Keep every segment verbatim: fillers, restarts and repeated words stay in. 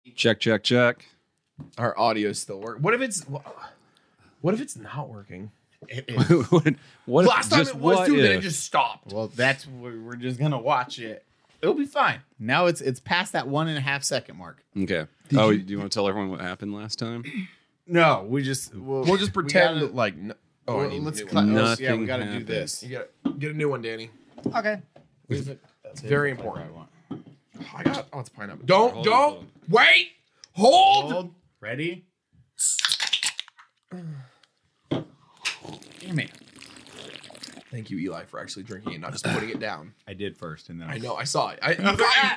Check, check, check. Our audio still works. What if it's what if it's not working? It is. what, what Last time just it was what too, then if? it just stopped. Well, that's we're just gonna watch it. It'll be fine. Now it's it's past that one and a half second mark. Okay. Oh, you, do you want to tell everyone what happened last time? No, we just we'll, We'll just pretend gotta- that like no, oh, well, I need let's a new cla- one. let's- yeah, we Nothing gotta do happened. this. You gotta get a new one, Danny. Okay. It's very important. I want. Oh, I got oh, it's pineapple. Don't Hold on, don't hold on. wait. Hold. Hold. Ready? Damn it! Thank you, Eli, for actually drinking it, not just putting it down. I did first, and then I know, I saw it. I, I was like, ah!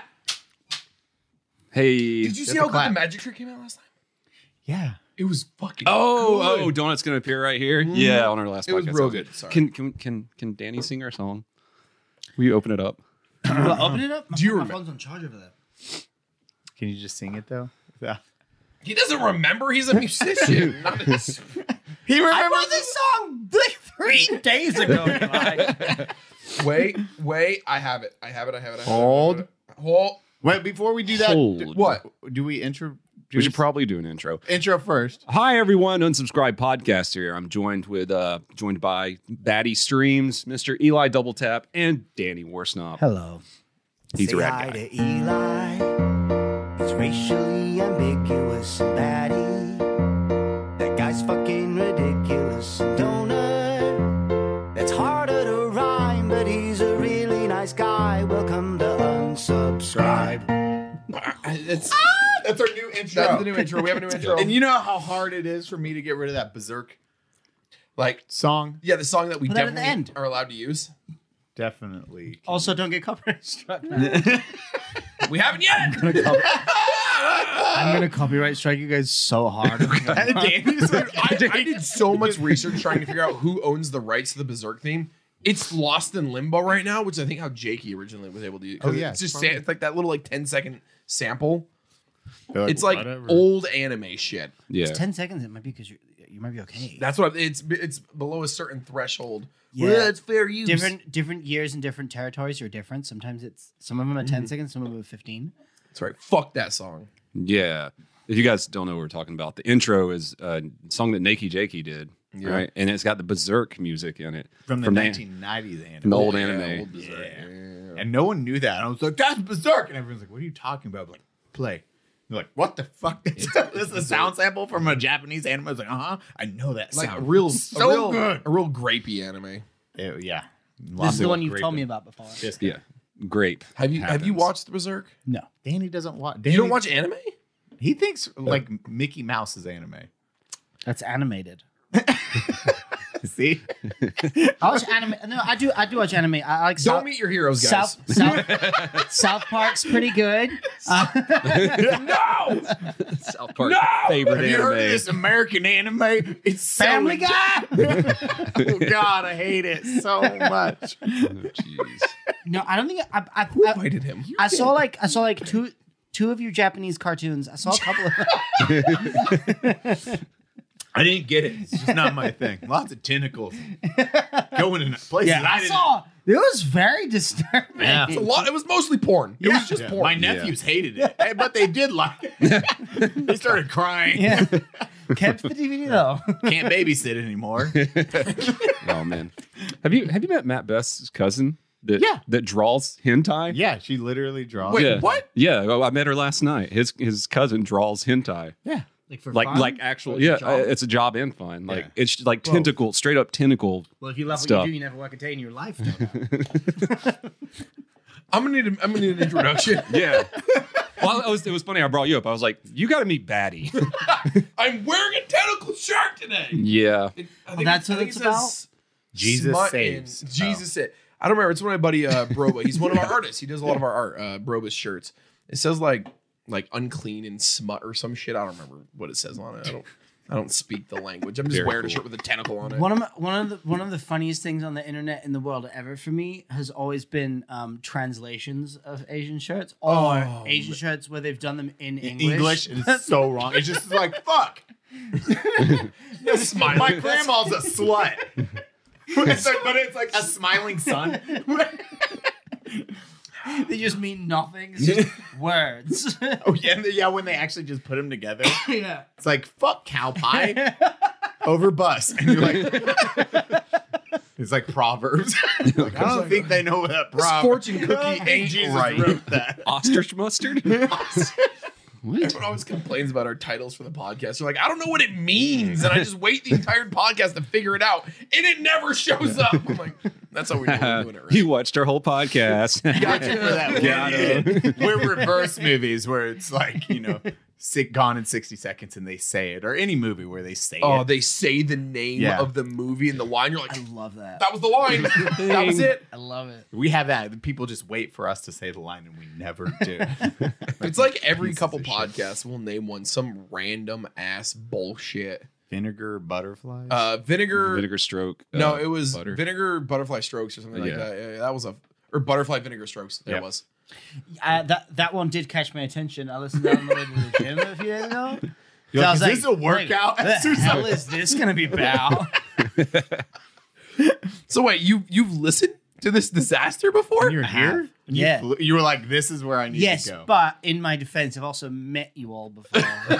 Hey. Did you see Just how a good clap. the magic trick came out last time? Yeah. It was fucking. Oh, good. oh, Donut's gonna appear right here. Yeah, on our last. It was podcast real episode. good. Sorry. Can can can can Danny sing our song? Will you open it up? Well, open it up. My, Do you my remem- phone's on charge over there. Can you just sing it though? Yeah. He doesn't remember. He's a musician. not a, He I remembers wrote this song like three days ago. Eli. wait, wait. I have it. I have it. I have it. I have it. Hold. I have it. Hold. Wait, before we do that, Hold. do, What? do we intro? We should probably do an intro. intro first. Hi everyone, Unsubscribed Podcast here. I'm joined with uh joined by Batty Streams, Mister Eli Double Tap, and Danny Warsnob. Hello. He's a Say rad hi guy. to Eli. He's racially ambiguous and batty. That guy's fucking ridiculous. Donut. That's harder to rhyme, but he's a really nice guy. Welcome to Unsubscribe. It's, That's our new intro. that's the new intro. We have a new intro. And you know how hard it is for me to get rid of that Berserk like, song? yeah, the song that we Put that at the definitely end. are allowed to use. Definitely. Also, don't get copyright struck. We haven't yet. I'm gonna copyright strike you guys so hard. Danny's like, I, I did so much research trying to figure out who owns the rights to the Berserk theme. It's lost in limbo right now, which I think how Jakey originally was able to use. 'Cause Oh, yeah, it's just probably. sa- it's like that little like ten second sample. Like, It's like whatever. old anime shit. Yeah. Ten seconds. It might be because you you might be okay. That's what it's it's below a certain threshold. Yeah. Well, it's fair use. different different years and different territories are different. Sometimes it's some of them are ten seconds, some of them are fifteen. That's right. Fuck that song. Yeah. If you guys don't know what we're talking about, the intro is a song that Nakey Jakey did, Yeah. right? And it's got the Berserk music in it from the from nineteen nineties anime. from the old Yeah, anime. old Berserk. Yeah. Yeah. And no one knew that. And I was like, that's Berserk. And everyone's like, what are you talking about? I'm like, play. They're like, what the fuck? This is a sound sample from a Japanese anime. I was like, uh huh. I know that Like sound. a real, so a real, good. a real grapey anime. Yeah. yeah. This is the one you've told me about before. This guy. Yeah. Grape. Have you have you happens. watched Berserk? No, Danny doesn't watch. You don't watch anime? He thinks like Mickey Mouse is anime. that's animated. See? I watch anime. No, I do. I do watch anime. I like Don't South, meet your heroes, guys. South, South, South Park's pretty good. Uh, No! South Park No! favorite Have you heard of anime. this American anime? It's so Family ridiculous. Guy. Oh God, I hate it so much. Oh, jeez. No, I don't think I. I, Who I, invited him? I saw like I saw like two two of your Japanese cartoons. I saw a couple of. I didn't get it. It's just not my thing. Lots of tentacles going in places Yeah, I I didn't. saw. It was very disturbing. Yeah. It's a lot. It was mostly porn. It Yeah. was just Yeah, porn. my nephews hated it, eh, but they did like it. They started crying. Yeah, kept the D V D though. Can't babysit anymore. Oh man. Have you have you met Matt Best's cousin that Yeah. that draws hentai? Yeah, she literally draws. Wait, Yeah. what? Yeah, well, I met her last night. His his cousin draws hentai. Yeah. Like for Like fun? like actual Or yeah, it's a job? uh, it's a job and fun. Like Yeah. it's like Whoa. tentacle, straight up tentacle. Well, if you love stuff. what you do, you never work a day in your life. Don't you? I'm gonna need. A, I'm gonna need an introduction. Yeah. Well, it was, it was funny. I brought you up. I was like, you got to meet Batty. I'm wearing a tentacle shark today. yeah. It- I Oh, think that's it- I what think it's it says about? Jesus smut saves. and Jesus said. I don't remember. It's one of my buddy uh, Broba. He's one of our artists. He does a lot of our art. Uh, Broba's shirts. It says like like unclean and smut or some shit. I don't remember what it says on it. I don't. I don't speak the language. I'm just Very wearing a cool. shirt with a tentacle on it. One of my, one of the one of the funniest things on the internet in the world ever for me has always been um, translations of Asian shirts or Oh, Asian man. shirts where they've done them in In English. English is so wrong. It's just like fuck. Smiley. My grandma's a slut. It's like, but it's like a smiling sun. They just mean nothing. It's just words. Oh yeah, and the- yeah. When they actually just put them together, Yeah. it's like fuck cow pie over bus, and you're like, it's like proverbs. Like, I don't think they know that This proverb. fortune I don't cookie think ain't Jesus right. wrote that. Ostrich mustard? Everyone always complains about our titles for the podcast. They're like, I don't know what it means. And I just wait the entire podcast to figure it out. And it never shows up. I'm like, that's how we know we're doing it right. You watched our whole podcast. Gotcha for that. Got We're, we're reverse movies where it's like, you know, sick gone in sixty seconds and they say it, or any movie where they say Oh, it. they say the name Yeah. of the movie and the line. You're like, I love that. that was the line. That was it. I love it. We have that. People just wait for us to say the line and we never do. It's like every Pieces couple of shit. podcasts we'll name one some random ass bullshit. Vinegar butterflies. Uh, vinegar. Vinegar stroke. No, uh, it was butter. vinegar butterfly strokes or something like Yeah. that. Yeah, yeah, that was a or butterfly vinegar strokes. There Yeah. it was. Uh, that that one did catch my attention. I listened to that on the way to the gym a few days ago. You're So I like, was is this a workout What the exercise? hell is this gonna be about? So wait, you you've listened to this disaster before? When you're here? And you Yeah. flew- you were like, this is where I need Yes, to go. but in my defense, I've also met you all before.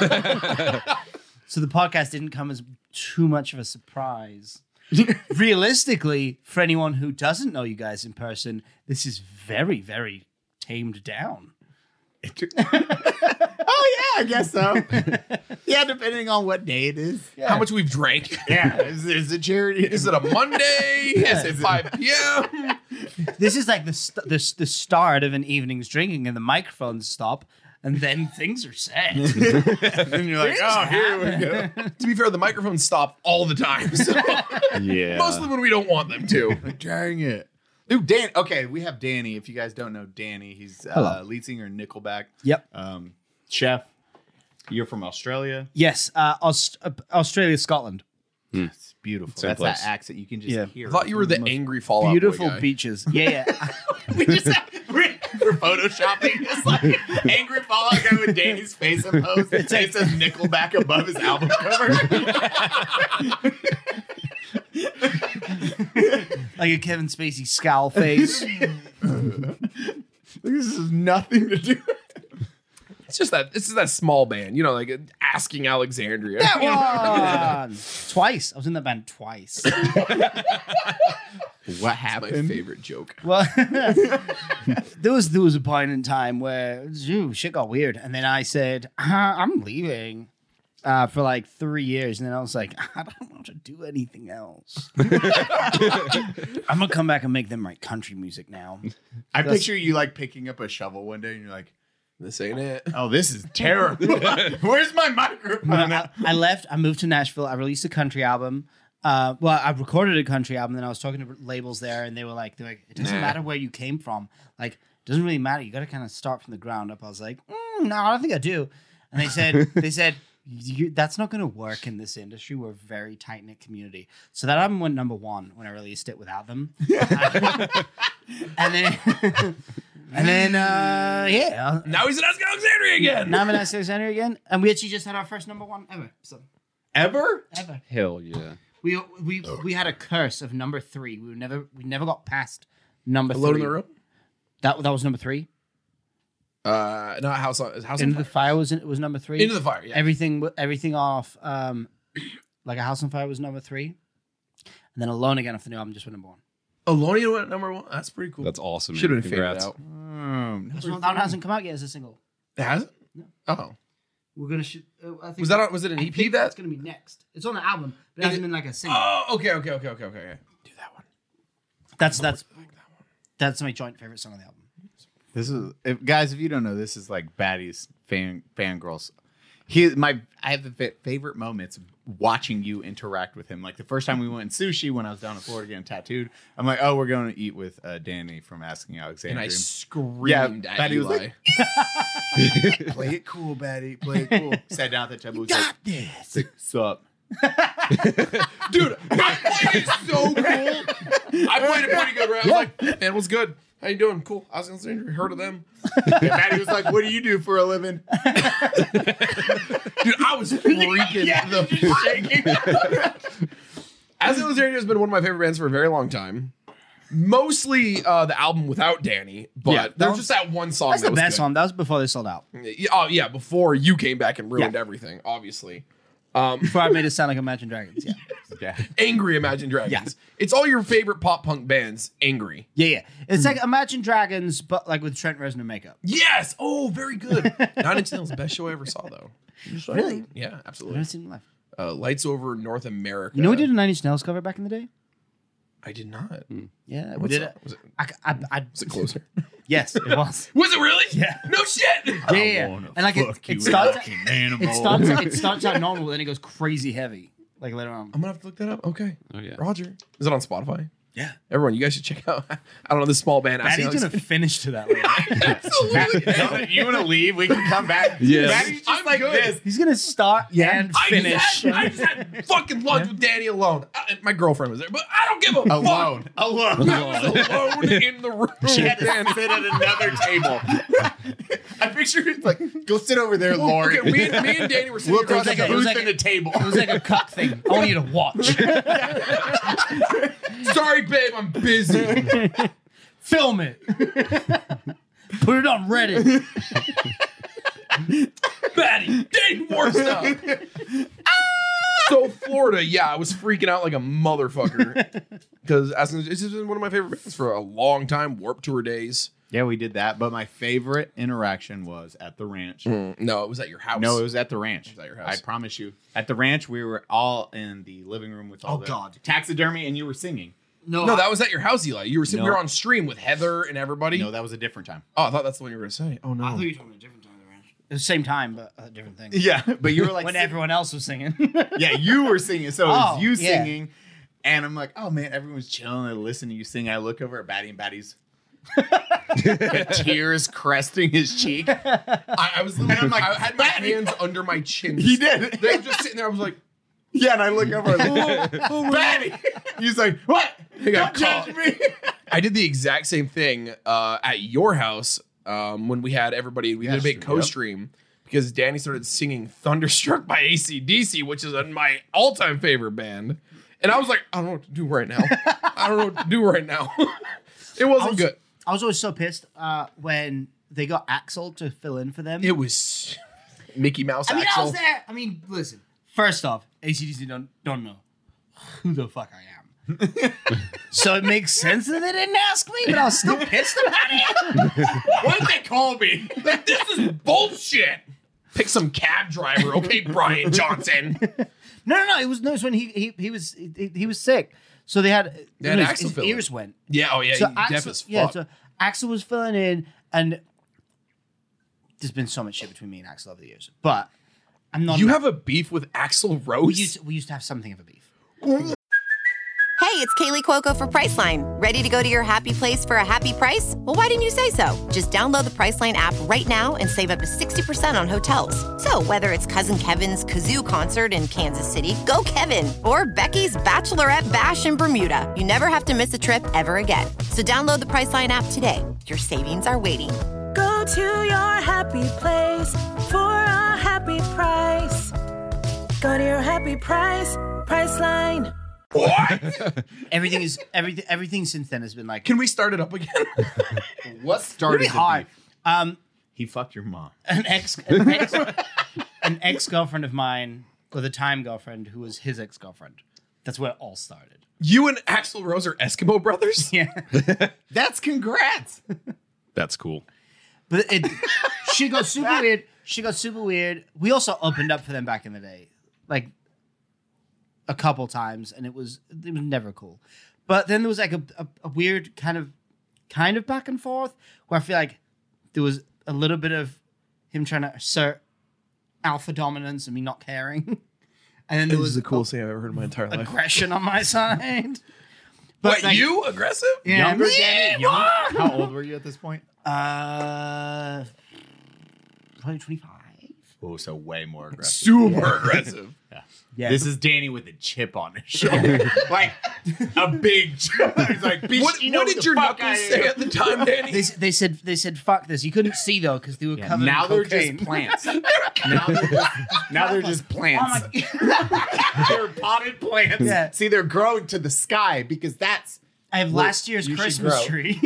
So the podcast didn't come as too much of a surprise. Realistically, for anyone who doesn't know you guys in person, this is very, very tamed down. Oh, yeah, I guess so. Yeah, depending on what day it is. How much we've drank? Yeah, is, is it charity? Is it a Monday? Is it five p.m.? This is like the, st- the the start of an evening's drinking, and the microphones stop, and then things are said. And you're like, oh, here we go. To be fair, the microphones stop all the time. So Yeah. mostly when we don't want them to. Dang it. Dude, Dan. Okay, we have Danny. If you guys don't know Danny, he's uh, lead singer in Nickelback. Yep. Um, chef. You're from Australia. Yes, uh, Aust- uh, Australia, Scotland. It's beautiful. Same That's place. that accent. You can just Yeah. hear. I thought you were the Most- angry Fallout Boy Beautiful guy. beaches. Yeah, yeah. we just have, we're, we're photoshopping this like angry Fallout guy with Danny's face imposed. It says Nickelback above his album cover. Like a Kevin Spacey scowl face. This has nothing to do. It's just that this is that small band, you know, like Asking Alexandria. That one. Twice. I was in that band twice. What My happened? favorite joke. Well, there was there was a point in time where ooh, shit got weird, and then I said, uh, "I'm leaving." Uh, for like three years, and then I was like, I don't want to do anything else. I'm gonna come back and make them write country music now. I That's- picture you like picking up a shovel one day and you're like, This ain't it. oh, this is terrible. Where's my microphone? I, I left. I moved to Nashville. I released a country album. Uh, well, I recorded a country album. Then I was talking to labels there, and they were like, "They're like, it doesn't Nah. matter where you came from. Like, it doesn't really matter. You got to kind of start from the ground up." I was like, mm, "No, I don't think I do." And they said, "They said you, that's not going to work in this industry. We're a very tight knit community." So that album went number one when I released it without them. and then, and then, uh, yeah. Now he's at Asking Alexandria again. Now I'm in Alexandria again, and we actually just had our first number one ever. So Ever? ever. Hell yeah. We we we had a curse of number three. We were never we never got past number Alone three. in the Room? That that was number three. Uh, no, House on House on Into the Fire. Fire was was number three. Into the Fire, yeah. Everything everything off um like a House on Fire was number three, and then Alone Again off the new album just went number one. Alone went number one. That's pretty cool. That's awesome. Should have man. been faded Congrats. out. Um, That's one, that one hasn't come out yet as a single. It hasn't? Oh. We're gonna shoot. Uh, I think Was that on, was it an I E P think that? that's gonna be next. It's on the album, but it Is hasn't it- been like a single. Oh, okay, okay, okay, okay, okay. okay. Do that one. that's that's that's my joint favorite song on the album. This is if, guys. If you don't know, this is like Batty's fan fangirls. He my I have the fa- favorite moments watching you interact with him. Like the first time we went sushi when I was down in Florida getting tattooed. I'm like, oh, we're going to eat with uh, Danny from Asking And Alexandria. I screamed Yeah, at Batty was Eli. like, play it cool, Batty. Play it cool. Sat down at the table. Was like, this. like, sup? Dude, I played it so cool. I played it pretty good, right? I was like, man, what's good? How you doing? Cool. I was Alexandria. Heard of them? And Batty was like, what do you do for a living? Dude, I was freaking Yeah, the shaking. As Alexandria has been one of my favorite bands for a very long time. Mostly uh, the album without Danny, but Yeah, there's was- just that one song That's that the was best good. one. That was before they sold out. Yeah, oh yeah, before you came back and ruined Yeah. everything, obviously. Um, Before I made it sound like Imagine Dragons. Yeah. Yeah. angry Imagine Dragons. It's all your favorite pop punk bands. Angry. Yeah, yeah. It's like Imagine Dragons, but like with Trent Reznor makeup. Yes. Oh, very good. Nine Inch Nails, best show I ever saw, though. Really? Yeah, I've absolutely. never seen it live. Uh, Lights Over North America. You know we did a Nine Inch Nails cover back in the day? I did not. Yeah, we What's did that? it. Was it? I, I, I, Was it closer? yes, it was. Was it really? Yeah. No shit. Yeah, yeah, yeah. wanna And like it, fuck you it starts, like an animal. it starts, it starts out normal, then it goes crazy heavy. Like later on. I'm gonna have to look that up. Okay. Oh yeah. Roger. Is it on Spotify? Yeah. Everyone, you guys should check out. I don't know this small band. Maddie's Alex- gonna finish to that later. Absolutely. You want to leave? We can come back. Yeah. Maddie's just I'm like good. this. He's gonna start and I finish. Just had, I just had fucking lunch with Danny alone. I, my girlfriend was there, but I don't give a Alone. Alone. fuck. I was alone in the room. She had to Danny. sit at another table. I picture it's like, go sit over there, Well, Lori. okay, me, and, me and Danny were sitting We'll across go the take a it was booth like and a table. It was like a cuck thing. I want you to watch. Sorry, babe, I'm busy. Film it. Put it on Reddit. Maddie, Danny War stuff. So Florida, yeah, I was freaking out like a motherfucker because it's just been one of my favorite bands for a long time. Warped Tour days. Yeah, we did that. But my favorite interaction was at the ranch. No, it was at your house. No, it was at the ranch. was at your house. I promise you. At the ranch, we were all in the living room with all Oh, the God. taxidermy, and you were singing. No, No, that was at your house, Eli. You were sitting, No. we were on stream with Heather and everybody. No, that was a different time. Oh, I thought that's the one you were gonna say. Oh no. I thought you were talking about a different time. Of the ranch. It was the same time, but a different thing. Yeah, but you were like, When everyone else was singing. yeah, you were singing. So it was Oh, you yeah. singing, and I'm like, oh man, everyone's chilling and listening to you sing. I look over at Batty, and Batty's tears cresting his cheek. I, I was literally, I'm like, I had my Maddie. hands under my chin. He did. They were just sitting there. I was like, Yeah, and I look over, and like, oh, Batty. He's like, what? He got Don't judge me. I did the exact same thing uh, at your house um, when we had everybody. We did a big Yes, co-stream because Danny started singing "Thunderstruck" by A C D C, which is my all-time favorite band. And I was like, I don't know what to do right now. I don't know what to do right now. It wasn't I was, good. I was always so pissed uh, when they got Axel to fill in for them. It was Mickey Mouse. I mean, Axl. I was there. I mean, listen. First off, A C D C don't don't know who the fuck I am. So it makes sense that they didn't ask me, but I was still pissed about it. What did they call me? Like, this is bullshit. Pick some cab driver, okay, Brian Johnson. No, no, no. It was no. It was when he he he was he, he was sick. So they had, They had his, Axl his fill in. ears went. Yeah, oh yeah, So you deaf Axl, as fuck. yeah, so Axel was filling in, and there's been so much shit between me and Axel over the years. But I'm not. you have a beef with Axl Rose? we used to, we used to have something of a beef. Hey, it's Kaylee Cuoco for Priceline. Ready to go to your happy place for a happy price? Well, why didn't you say so? Just download the Priceline app right now and save up to sixty percent on hotels. So whether it's Cousin Kevin's Kazoo concert in Kansas City, go Kevin, or Becky's Bachelorette Bash in Bermuda, you never have to miss a trip ever again. So download the Priceline app today. Your savings are waiting. Go to your happy place for a happy price. Go to your happy price, Priceline. What? Everything is everything. Everything since then has been like Can we start it up again? What started really the hard. beef? Um, He fucked your mom. an ex, an ex, an ex girlfriend of mine, or the time girlfriend, who was his ex girlfriend. That's where it all started. You and Axl Rose are Eskimo brothers? Yeah, That's congrats. That's cool. but it. She got super weird. She got super weird. We also opened up for them back in the day, like a couple times, and it was it was never cool. But then there was like a, a, a weird kind of kind of back and forth where I feel like there was a little bit of him trying to assert alpha dominance and me not caring, and then there was the coolest thing I've ever heard in my entire life. aggression on my side. What, like- you aggressive? Yeah, Younger me, Danny? Young? How old were you at this point? Uh, probably twenty-five. Oh, so way more aggressive. Super aggressive. Yeah, This is Danny with a chip on his shoulder. Like a big chip. He's like, bitch, What, you know what who did the your fuck knuckles I say am? at the time, Danny? They, they said they said fuck this. You couldn't see though because they were Yeah, covered. now in they're cocaine. just plants. now, they're just, now they're just plants. Oh my They're potted plants. Yeah. See, they're growing to the sky because that's I have Well, last year's you should Christmas grow. tree.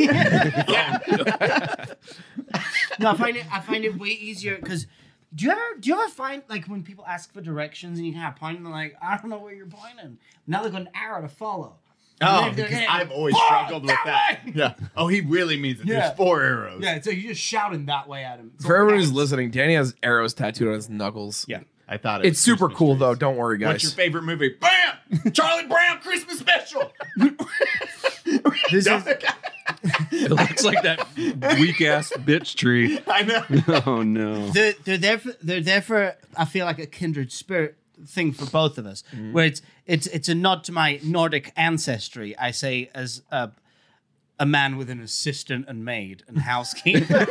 No, I find it. I find it way easier because do you ever do you ever find like when people ask for directions and you kind of point and they're like, I don't know where you're pointing. Now they've got an arrow to follow. Oh, And they're- because they're- I've always "Fuck, struggled with that. way!" Yeah. Oh, he really means it. Yeah. There's four arrows. Yeah, so you're just shouting that way at him. For everyone who's listening, Danny has arrows tattooed on his knuckles. Yeah. I thought it It's was super Christmas cool trees. though. Don't worry, guys. What's your favorite movie? Bam! Charlie Brown Christmas special. This is, It looks like that weak ass bitch tree. I know. Oh no. they're, they're there for they're there for I feel like a kindred spirit thing for both of us, where it's it's it's a nod to my Nordic ancestry. I say as a a man with an assistant and maid and housekeeper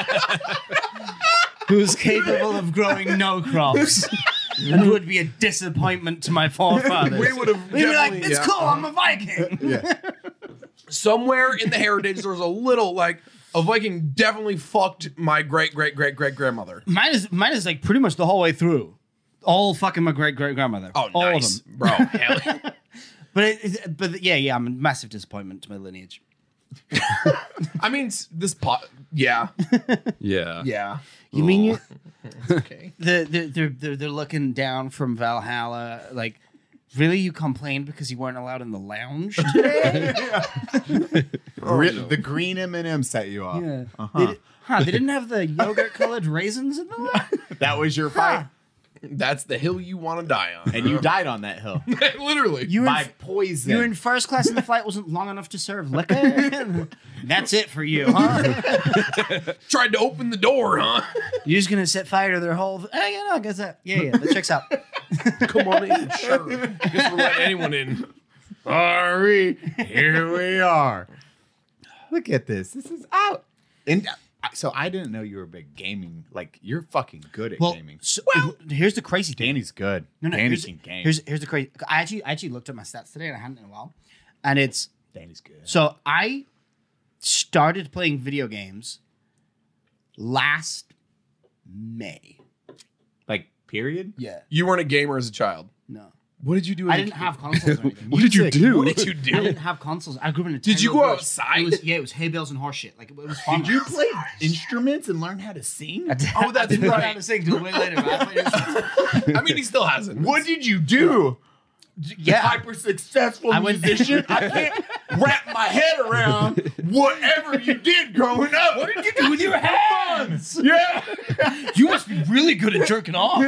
who's capable of growing no crops. And would be a disappointment to my forefathers. We would have We'd be like, definitely- it's yeah. cool, I'm a Viking. Yeah. Somewhere in the heritage, there was a little like a Viking definitely fucked my great great great great grandmother. Mine is mine is like pretty much the whole way through. All fucking my great great grandmother. Oh, all nice, of them. bro. Hell yeah. But it, it- but yeah, yeah, I'm a massive disappointment to my lineage. I mean, s- this pot. Yeah, Yeah. yeah. You mean you? Okay. The, the, they're, they're they're looking down from Valhalla. Like, really, you complained because you weren't allowed in the lounge today? Re- The green M and M set you off. Yeah. Uh-huh. They, di- huh? They didn't have the yogurt colored raisins in the lounge. That was your fight. That's the hill you want to die on. And you died on that hill. Literally. You were By in, poison. you were in first class and the flight wasn't long enough to serve liquor. That's it for you, huh? tried to open the door, huh? You're just gonna set fire to their whole. Oh, yeah, no, I guess that. Yeah, yeah, that checks out. Come on in. Sure. Guess we'll let anyone in. Sorry. Here we are. Look at this. This is out. And uh, so I didn't know you were a big gaming. Like, you're fucking good at Well, gaming. so, here's the crazy thing. Danny's good. No, no, Danny here's, can game. here's here's the crazy. I actually I actually looked at my stats today and I hadn't in a while, and it's Danny's good. so I started playing video games last May. Like, period? Yeah. You weren't a gamer as a child. No. What did you do? As I a didn't kid? have consoles or anything. What did you do? What did you do? I didn't have consoles. I grew up in a Did you tiny go little village. outside? It was, yeah, it was hay bales and horse shit. Like it was fun. Did you play instruments and learn how to sing? Oh, that's I didn't learn right. how to sing till way later. But I played instruments. I mean, he still hasn't. What did you do? Yeah. Hyper successful I went- musician. I can't wrap my head around whatever you did growing up. What did you do with your hands? Yeah. You must be really good at jerking off.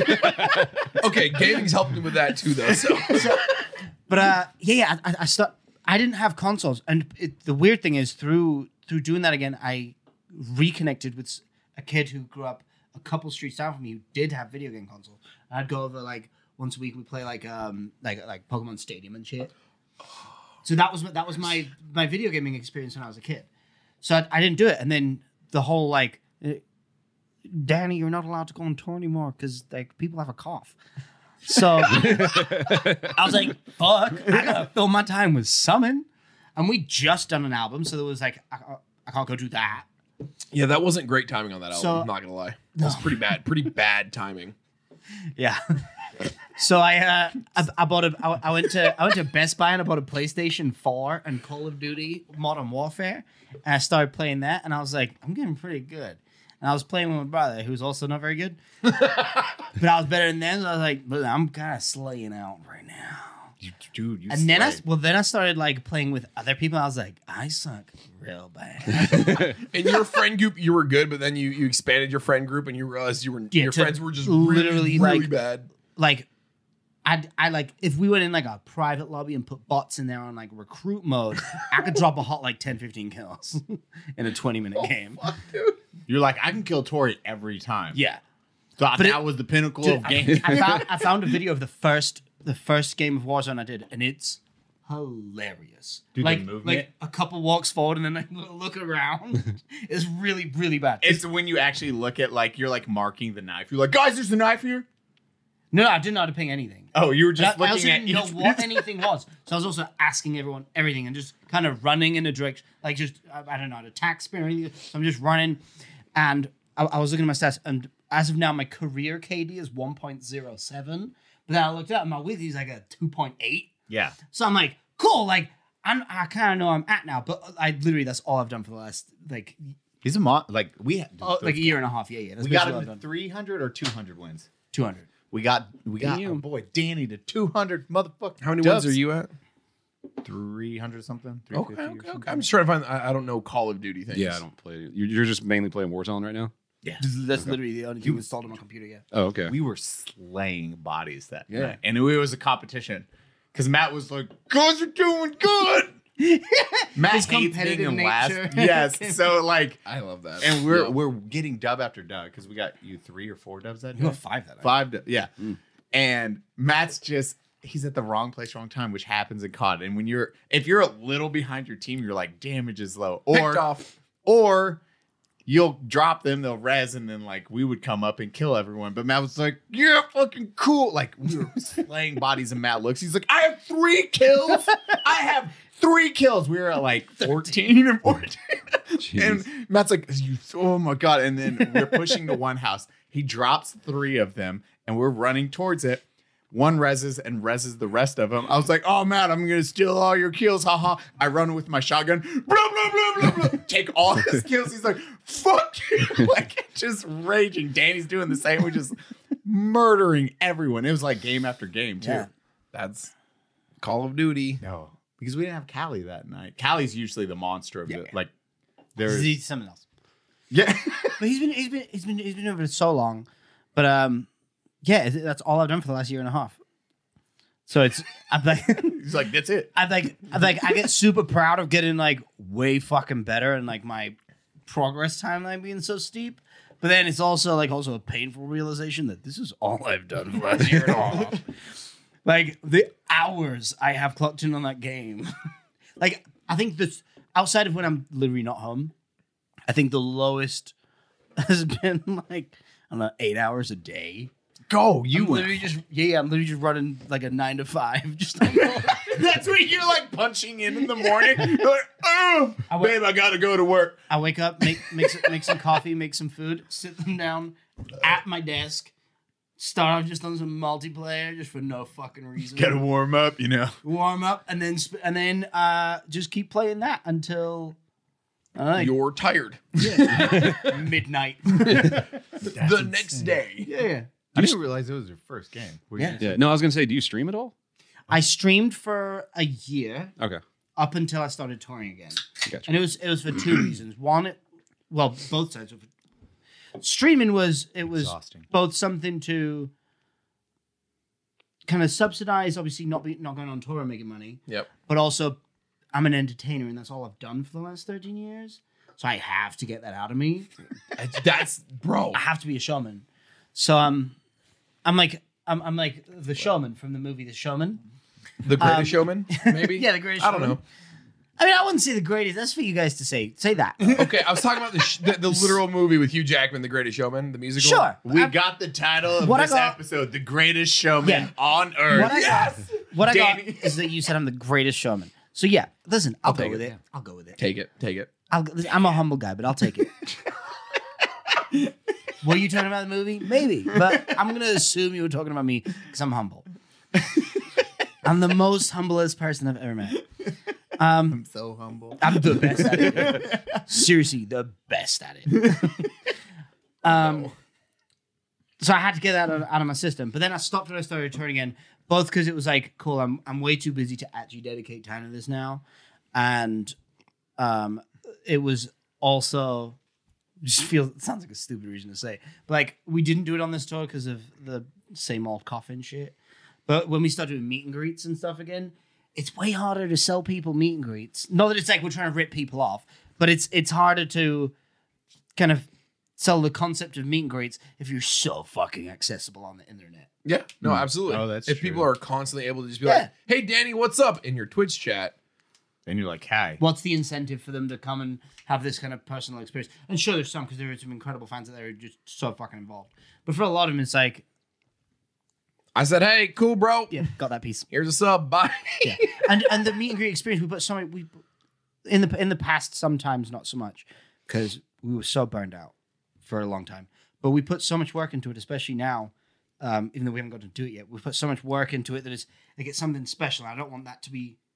Okay, gaming's helped me with that too, though. So, But uh, yeah, yeah, I, I start. I didn't have consoles, and it, the weird thing is, through through doing that again, I reconnected with a kid who grew up a couple streets down from me who did have video game consoles. I'd go over like once a week. We play like um like like Pokemon Stadium and shit. So that was that was my my video gaming experience when I was a kid. So I, I didn't do it, and then the whole like, eh, Danny, you're not allowed to go on tour anymore because like people have a cough. So I was like, fuck, I gotta fill my time with Summon. And we just done an album, so there was like, I, I can't go do that. yeah, that wasn't great timing on that album. So- I'm not gonna lie. That was pretty bad. Pretty bad timing. Yeah. So I, uh, I I bought a I, I went to I went to Best Buy and I bought a PlayStation four and Call of Duty Modern Warfare, and I started playing that, and I was like, I'm getting pretty good. And I was playing with my brother, who's also not very good, but I was better than them. So I was like, "Look, I'm kind of slaying out right now. You, dude, you And then I slay. well then I started like playing with other people. I was like, I suck real bad. In your friend group, you were good, but then you, you expanded your friend group and you realized you were Yeah, your to friends were just literally, really, really like- bad. Like, I I like if we went in like a private lobby and put bots in there on like recruit mode, I could drop a hot like ten, fifteen kills in a twenty minute game. You're like, I can kill Tori every time. Yeah. Thought But that it- was the pinnacle Dude, of I, gaming. I found I found a video of the first the first game of Warzone I did, and it's hilarious. Dude, the like movement? like a couple walks forward and then I look around. It's really really bad. It's when you actually look at, like, you're like marking the knife. You're like, guys, there's a knife here. no, no, I didn't know how to ping anything. Oh, you were just But I, I also looking at didn't know each what piece. anything was, so I was also asking everyone everything and just kind of running in a direction, like just I, I don't know, an attack spin or anything. So I'm just running, and I, I was looking at my stats, and as of now, my career K D is one point oh seven. But then I looked up, and my weekly is like a two point eight. Yeah. So I'm like, cool, like I'm, I kind of know I'm at now, but I literally that's all I've done for the last like He's a mon. Like we had oh, like a year and a half. Yeah, yeah. That's we got basically all him I've to done. three hundred or two hundred wins. two hundred. We got we got our Damn. boy Danny to two hundred motherfucker. How many dubs. wins are you at? three hundred something. Okay, three fifty or okay, okay. something. I'm just trying to find. I, I don't know Call of Duty things. Yeah, I don't play. You're, you're just mainly playing Warzone right now. Yeah. That's literally the only thing installed on my computer. Yeah. Oh, okay. We were slaying bodies that Yeah. night. And it was a competition. Because Matt was like, guys are doing good. Matt His hates being competitive in last. nature. Yes. So like, I love that. and we're Yeah. we're getting dub after dub because we got you three or four dubs that You day. got five that night. Five, dub- yeah. And Matt's just he's at the wrong place, wrong time, which happens in C O D. And when you're if you're a little behind your team, you're like damage is low, Picked or off. or you'll drop them, they'll res, and then like we would come up and kill everyone. But Matt was like, "Yeah, fucking cool!" Like we were slaying bodies, and Matt looks. He's like, "I have three kills. I have three kills." We were at like fourteen or fourteen, and Matt's like, "You, oh my god!" And then we're pushing to one house. He drops three of them, and we're running towards it. One reses and reses the rest of them. I was like, "Oh, Matt, I'm gonna steal all your kills, haha!" I run with my shotgun, blah blah blah blah blah. Take all his kills. He's like, "Fuck you!" Like just raging. Danny's doing the same. We're just murdering everyone. It was like game after game too. Yeah. That's Call of Duty. No, because we didn't have Callie that night. Callie's usually the monster of the like. There's He's something else. yeah. But he's been he's been he's been he's been over it so long. But um, yeah, that's all I've done for the last year and a half. So it's I'm like He's like, that's it. I'm like I'm like I get super proud of getting like way fucking better and like my progress timeline being so steep. But then it's also like also a painful realization that this is all I've done for the last year and a half. Like the hours I have clocked in on that game. Like I think that's outside of when I'm literally not home. I think the lowest has been like I don't know eight hours a day. Go, you I'm literally just yeah, yeah, I'm literally just running like a nine to five. Just on That's what you're like punching in in the morning. You're like, oh, I went- babe, I gotta go to work. I wake up, make make some, make some coffee, make some food, sit them down at my desk, start off just on some multiplayer just for no fucking reason. Gotta warm up, you know. warm up, and then sp- and then uh, just keep playing that until I don't know, You're tired. like, midnight. the next day. Yeah. I didn't realize it was your first game. Were you- Yeah. Yeah. No, I was gonna say, do you stream at all? I streamed for a year Okay. up until I started touring again. Gotcha. And it was it was for two reasons. One, it, well, both sides of it. Streaming was it was Exhausting. both something to kind of subsidize, obviously not be, not going on tour and making money, Yep. but also I'm an entertainer and that's all I've done for the last thirteen years. So I have to get that out of me. That's bro. I have to be a showman. So um, I'm like I'm I'm like the showman from the movie The Showman. The Greatest Um, Showman, maybe. Yeah, The Greatest I don't Showman. know. I mean, I wouldn't say the greatest. That's for you guys to say. Say that. Okay, I was talking about the, sh- the the literal movie with Hugh Jackman, The Greatest Showman, the musical. Sure. We I- got the title of What I this got- episode, The Greatest Showman Yeah. on Earth. What I got, what I got Danny. is that you said I'm the greatest showman. So yeah, listen, I'll, I'll go take with it, it. yeah. I'll go with it. Take it, take it. I'll, I'm a humble guy, but I'll take it. Were you talking about the movie? Maybe, but I'm gonna assume you were talking about me because I'm humble. I'm the most humblest person I've ever met. Um, I'm so humble. I'm the best at it. Seriously, the best at it. um, so I had to get that out, out of my system. But then I stopped when I started touring again, both because it was like, cool, I'm I'm way too busy to actually dedicate time to this now. And um, it was also just feel it sounds like a stupid reason to say, but like we didn't do it on this tour because of the same old coffin shit. But when we start doing meet and greets and stuff again, it's way harder to sell people meet and greets. Not that it's like we're trying to rip people off, but it's it's harder to kind of sell the concept of meet and greets if you're so fucking accessible on the internet. Yeah, no, absolutely. Oh, that's if true. people are constantly able to just be Yeah. like, "Hey, Danny, what's up?" in your Twitch chat. Then you're like, hi. What's the incentive for them to come and have this kind of personal experience? And sure, there's some because there are some incredible fans out there who are just so fucking involved. But for a lot of them, it's like, I said, "Hey, cool, bro. yeah, got that piece. Here's a sub. Bye." Yeah, and and the meet and greet experience we put so many we in the in the past sometimes not so much because we were so burned out for a long time. But we put so much work into it, especially now. Um, even though we haven't got to do it yet, we put so much work into it that it's like it's something special. I don't want that to be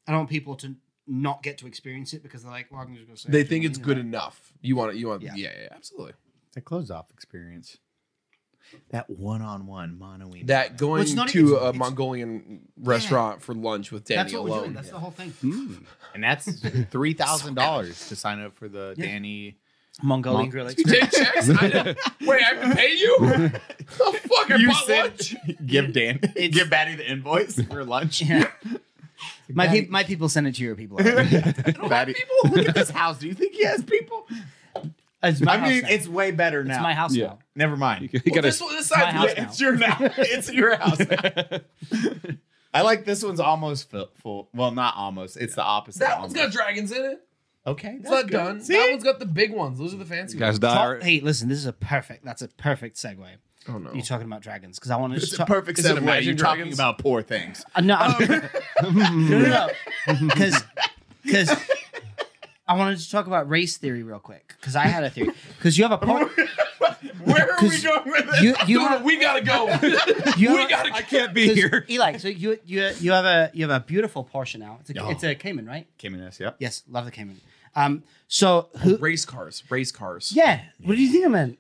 I don't want people to not get to experience it because they're like, well, I'm just gonna say. They it, think you it's know? good enough. You want it. You want. Yeah. Yeah, yeah, yeah, absolutely. It's a closed off experience. That one-on-one mono-ing. That going it's not to even- a it's- Mongolian restaurant for lunch with Danny That's what we're alone. doing. That's the whole thing. Mm. And that's three thousand dollars to sign up for the Yeah. Danny. Mongolian Mon- grill You experience. take checks? I didn't- Wait, I have to pay you? Oh fuck! I You bought said- lunch. Give Dan, It's- give Batty the invoice for lunch. Yeah. My, Batty- peop my people send it to your people. Batty, look at this house. Do you think he has people? It's my I house mean, now. it's way better now. It's my house Yeah. now. Never mind. You Well, gotta, this one, this my side. house Yeah, now. It's your now. It's your house. Now. I like this one's almost full, full. Well, not almost. It's the opposite. That one's got almost. dragons in it. Okay, It's that's not good. done. See? That one's got the big ones. Those are the fancy guys ones. die. Talk- hey, listen, this is a perfect. That's a perfect segue. Oh no. You're talking about dragons because I want to It's just a talk. perfect Is it segue. Imagine You're Dragons? talking about poor things. Uh, no, I'm- no, no, no, because because I wanted to talk about race theory real quick because I had a theory because you have a point. Where are we 'Cause going with this? You you Dude, have, we gotta go. you we have, gotta. I can't be 'cause, here. Eli, so you you you have a you have a beautiful Porsche now. It's a Oh. it's a Cayman, right? Cayman S, yep. Yes, love the Cayman. Um, so who? Race cars. Race cars. Yeah. What do you think I meant?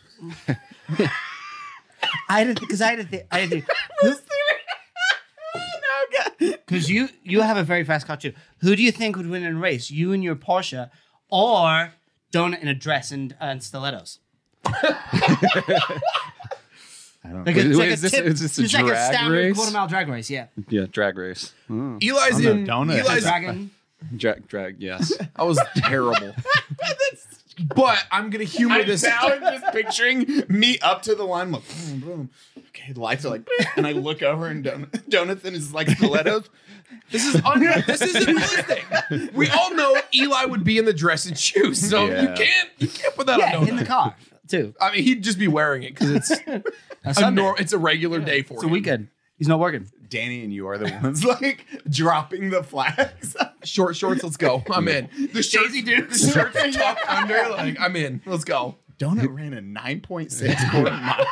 I had because I had a th- I had a because you you have a very fast car too. Who do you think would win in a race? You and your Porsche, or Donut in a dress and, and stilettos? I don't Like Wait, it's wait, like is a this- tip, is this a it's like a drag standard race? quarter mile drag race. Yeah, Yeah, drag race. Oh. Eli's I'm a in. donut. Eli's. dragon. Drag, drag, yes. I was terrible. But I'm gonna humor I'm this. now just picturing me up to the line, like, boom, boom. Okay, the lights are like, and I look over and Don- Jonathan is like stilettos. This is un- this isn't realistic. We all know Eli would be in the dress and shoes, so you Yeah. can't you can't put that Yeah, on. in the Donut. car too. I mean, he'd just be wearing it because it's A a Sunday. nor- it's a regular day for It's a him. weekend. He's not working. Danny and you are the ones like dropping the flags. Short shorts, let's go. I'm in. The shirts, Daisy Dukes. the shirts tucked under, like I'm in. Let's go. Donut ran a nine point six quarter mile.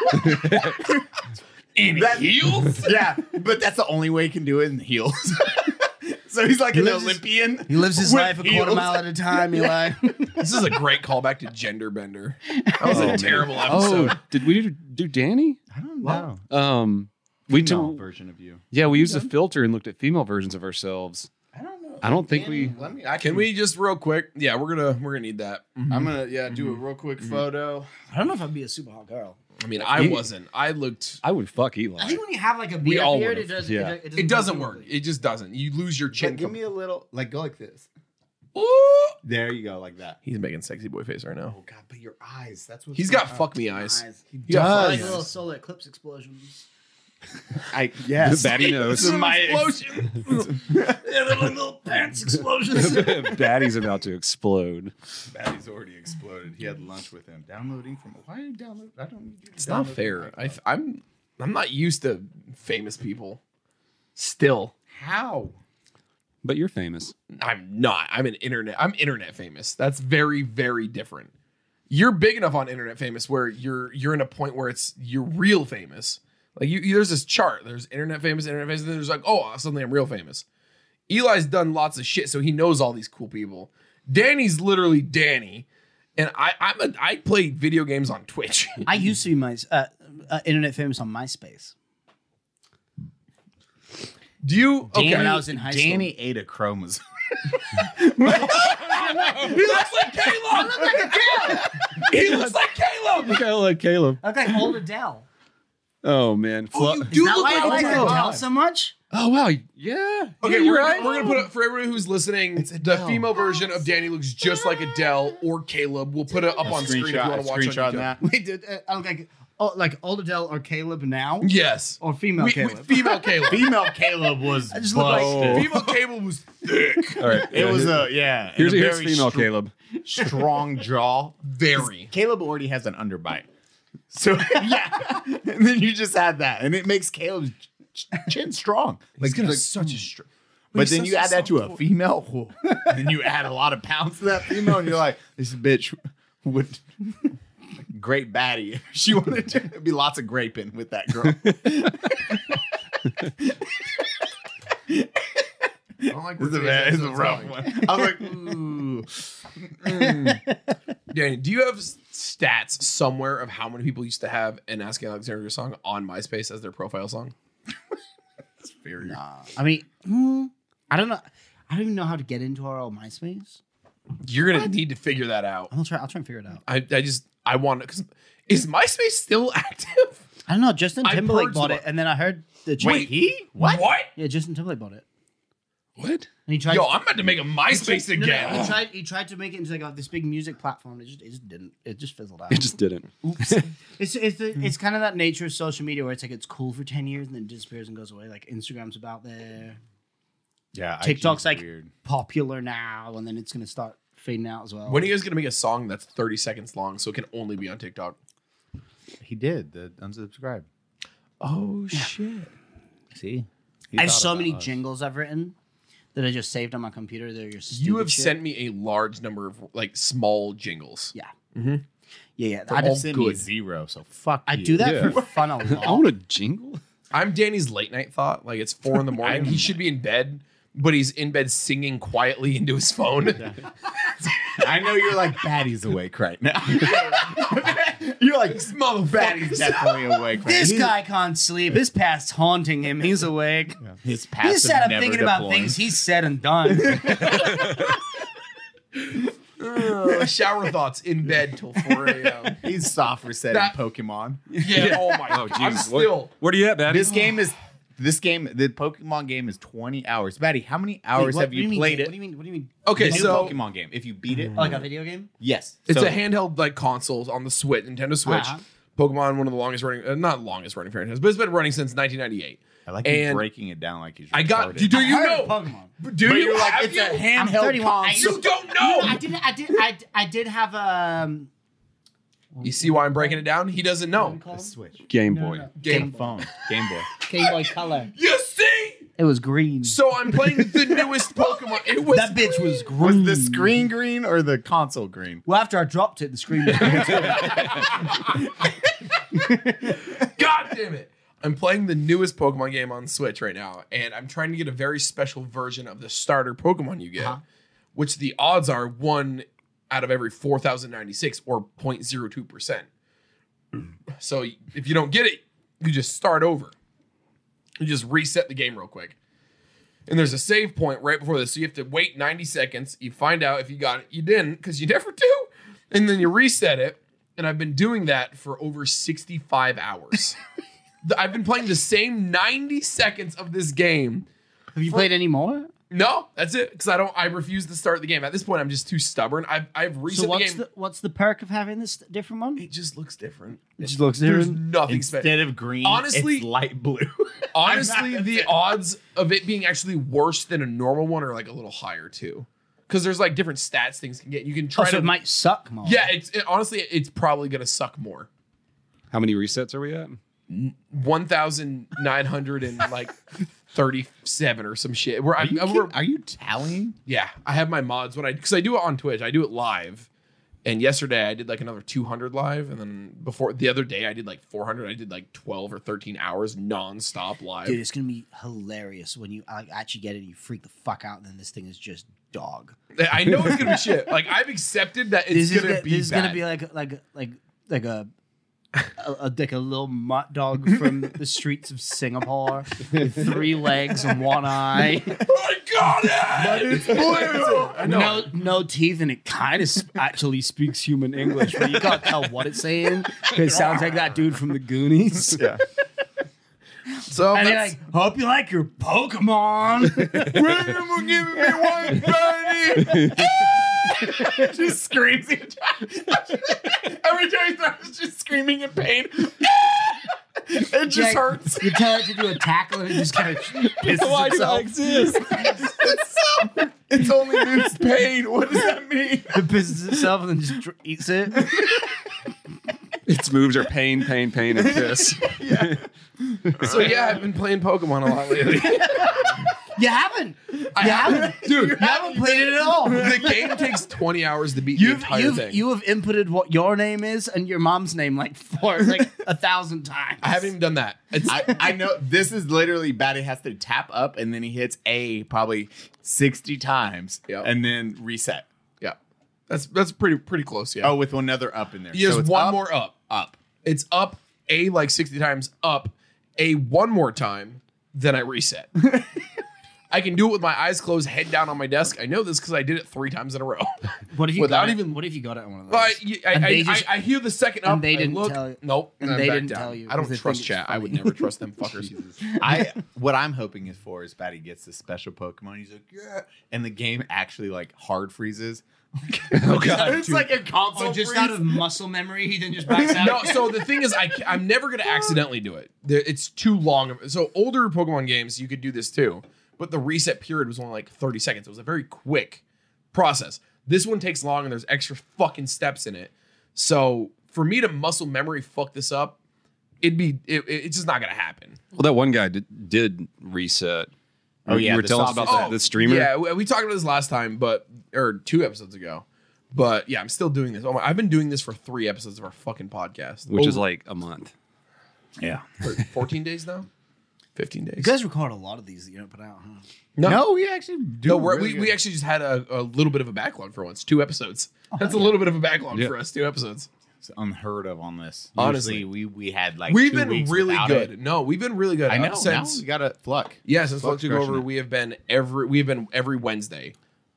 In That- heels? Yeah, but that's the only way he can do it in heels. So he's like an lives his- Olympian. He lives his with life a quarter heels. mile at a time, Eli. This is a great callback to Gender Bender. That was Oh, a man. terrible episode. Oh, did we do, do Danny? I don't know. Um, we Female took. version of you. Yeah, we used a filter and looked at female versions of ourselves. I don't know. I don't think we. Let me. I Can we just real quick? Yeah, we're gonna we're gonna need that. I'm gonna yeah do a real quick photo. I don't know if I'd be a super hot girl. I mean, I wasn't. I looked. I would fuck Eli. I think when you have like a We beard, all beard it, would've, does, yeah. it, it, It doesn't go work. smoothly. It just doesn't. You lose your chin. But give me a little like go like this. Ooh. There you go, like that. He's making sexy boy face right now. Oh god, but your eyes. That's what He's got fuck me eyes. He Yeah, does. Like little solar eclipse explosions. I yes. Batty knows. This is my explosion. Yeah, they're like little pants explosions. Batty's about to explode. Batty's already exploded. He had lunch with him. Downloading from why are you download? I don't need you to It's not download fair. from I, iCloud. I'm I'm not used to famous people. Still, How? But you're famous. I'm not. I'm an internet. I'm internet famous. That's very very different. You're big enough on internet famous where you're you're in a point where it's you're real famous. Like you, you- there's this chart. There's internet famous, internet famous. And then there's like, oh, suddenly I'm real famous. Eli's done lots of shit, so he knows all these cool people. Danny's literally Danny, and I I'm a, I play video games on Twitch. I used to be my uh, uh, internet famous on MySpace. Do you? Okay. When I was in high school. Danny ate a chromosome. He looks like Caleb. He looks like Caleb. Look at like Caleb. I look like old Adele. Oh man. Oh, Flo- you Is do that look why I like like Adele. Adele so much? oh wow. Yeah. Okay, yeah, we're, you're gonna, right. we're gonna put up for everyone who's listening. The Adele. female version of Danny looks just like Adele or Caleb. We'll put it up on screen if you want to watch screenshot on YouTube. that. Wait, did, uh, I look like oh, like old Adele or Caleb now, Yes, or female We- we- Caleb? female Caleb. Female Caleb was I just look like- busted. Female Caleb was thick. All right. It was a yeah. Here's, and a here's very female str- Caleb. strong jaw. Very. Caleb already has an underbite. So yeah, and then you just add that, and it makes Caleb's ch- chin strong. Like, like, such a str- but he's then such you a add that to a soft- female, whoa, and then you add a lot of pounds to that female, and you're like, this bitch would great baddie. She wanted to there'd be lots of graping with that girl. I don't like for It's a, today's it's a episode rough song. one. I was like, ooh. Danny, do you have stats somewhere of how many people used to have an Asking Alexandria song on MySpace as their profile song? It's very Nah. I mean, hmm, I don't know. I don't even know how to get into our old MySpace. You're gonna need to figure that out. I'll try. I'll try and figure it out. I, I just I want to because is MySpace still active? I don't know. Justin I Timberlake purged bought the- it, and then I heard the Wait, he? What? What? yeah, Justin Timberlake bought it, What? and he tried. Yo, I'm about to make a MySpace No, no, again. he tried. He tried to make it into like a, this big music platform. It just, it just didn't. It just fizzled out. It just didn't. It's it's the, it's kind of that nature of social media where it's like it's cool for ten years and then disappears and goes away. Like Instagram's about there, Yeah, TikTok's I G's like weird. popular now, and then it's gonna start fading out as well. When are you guys gonna make a song that's thirty seconds long so it can only be on TikTok? He did the unsubscribe. Oh shit! See, He I have thought so about many us. jingles I've written that I just saved on my computer. They're just You stupid have shit. sent me a large number of like small jingles. Yeah. Mm-hmm. Yeah, yeah. I I, just sent me good. zero, so fuck. I you. do that Yeah. for fun a I lot. want a jingle. I'm Danny's late night thought. Like it's four in the morning. he should be in bed, but he's in bed singing quietly into his phone. I know you're like Batty's awake right now. You're like Batty's definitely awake. Right This now. guy can't sleep. His past's haunting him. He's awake. his passive He's sat up never thinking about deploying. things he's said and done. Uh, shower thoughts in bed till four a.m. He's soft resetting That- Pokemon. Yeah. Oh my. Oh, God. I'm Jesus. still. Where are you at, Batty? This game is this game. The Pokemon game is twenty hours. Batty, how many hours Wait, what- have what do you mean, played What it? do you mean? What do you mean? Okay, The new so Pokemon game. If you beat it, Like a video game? yes, it's So- a handheld like consoles on the Switch, Nintendo Switch. Uh-huh. Pokemon, one of the longest running, uh, not longest running franchises, but it's been running since nineteen ninety-eight. I like you and breaking it down like you. I got. retarded. Do, do I you heard know? of Pokemon. Do But you you're like have it's you? a I'm handheld thirty-one. I- console. You don't No, know. I did. I did. I, I did have a. Um, You see why I'm breaking it down? He doesn't what do know. you call them? Switch, Game No, Boy. no. Game Game phone, Game Boy. Game Boy Color. You see? It was green. So I'm playing the newest Pokemon. It was That bitch was Was green. the screen green or the console green? Well, after I dropped it, the screen was green too. God damn it. I'm playing the newest Pokemon game on Switch right now, and I'm trying to get a very special version of the starter Pokemon you get, Uh-huh. which the odds are one out of every four thousand ninety-six or zero point zero two percent. So if you don't get it, you just start over. You just reset the game real quick. And there's a save point right before this. So you have to wait ninety seconds. You find out if you got it. You didn't, because you never do. And then you reset it. And I've been doing that for over sixty-five hours. The- I've been playing the same ninety seconds of this game. Have you played any more? No, that's it. Because I don't. I refuse to start the game. At this point, I'm just too stubborn. I've I've reset So the what's game. the what's the perk of having this different one? It just looks different. It just looks There's different. nothing special. Instead of green, Honestly- it's light blue. Honestly, the odds of it being actually worse than a normal one are like a little higher too. Because there's like different stats things can get. You can try Oh, so to. it might suck more. yeah, it's it, honestly it's probably gonna suck more. How many resets are we at? One thousand nine hundred and like thirty-seven or some shit. Where Are I'm, you, I'm- kidding? Are you tallying? yeah, I have my mods when I because I do it on Twitch. I do it live. And yesterday I did like another two hundred live, and then before the other day I did like four hundred. I did like twelve or thirteen hours nonstop live. Dude, it's gonna be hilarious when you like actually get it and you freak the fuck out, and then this thing is just dog. I know it's gonna be shit. Like I've accepted that it's This is gonna gonna, be this is bad. gonna be like like like like a. A, a, like a little mutt dog from the streets of Singapore with three legs and one eye. I got it. It's blue. I know. No, no teeth, and it kind of sp- actually speaks human English, but you can't tell what it's saying because it sounds like that dude from the Goonies. Yeah. So And you're that's, like, hope you like your Pokemon. Random giving me one bunny. Just screams. Every time he starts just screaming in pain. It just Like, hurts. You tell it to do a tackle, and it just kind of pisses Why do I itself. exist? It's, so, it's only moves pain. What does that mean? It pisses itself and then just dr- eats it. Its moves are pain, pain, pain, and piss. So yeah, I've been playing Pokemon a lot lately. You haven't. I You haven't, haven't. dude. You haven't played it at all. The game takes twenty hours to beat You've the entire you've thing. you have inputted what your name is and your mom's name like four like a thousand times. I haven't even done that. It's, I, I know this is literally Batty has to tap up and then he hits A probably sixty times Yep. and then reset. yeah, that's that's pretty pretty close. Yeah. Oh, with another up in there. he has So it's one up, more up. up. It's up A like sixty times, up A one more time, then I reset. I can do it with my eyes closed, head down on my desk. I know this because I did it three times in a row. What if you without got it- even- What if you got it on one of those? But I, I, And I, they I, just- I hear the second and up. they I didn't look, tell you- Nope. and I'm they back didn't down. tell you I don't because they trust think it's chat. I would funny. never trust them fuckers. I what I'm hoping is for is Batty gets this special Pokemon. He's like, yeah, and the game actually like hard freezes. Oh god. It's like a console Oh, just freeze. out of muscle memory, he then just backs out. No, so the thing is, I, ca- I'm never going to accidentally do it. There- It's too long. So older Pokemon games, you could do this too, but the reset period was only like thirty seconds. It was a very quick process. This one takes long, and there's extra fucking steps in it. So for me to muscle memory fuck this up, it'd be it, it's just not going to happen. Well, that one guy did, did reset. Oh, yeah, you were the telling us Saw about Buffet. the, the streamer. Yeah, we, we talked about this last time, but or two episodes ago. But yeah, I'm still doing this. Oh my, I've been doing this for three episodes of our fucking podcast, which is Over- like a month. Yeah. for fourteen days now, fifteen days. You guys record a lot of these that you don't put out, huh? No, No, we actually do. no, we're, really we good. we actually just had a, a little bit of a backlog for once. Two episodes. That's a little bit of a backlog Yeah. for us. Two episodes. It's unheard of on this. Honestly. Usually we we had like We've two been weeks really without good. it. No, we've been really good. I know. Uh, Now since we got a Fluck. yeah, since Fluck Fluck's took crushing over, it. we have been every we have been every Wednesday.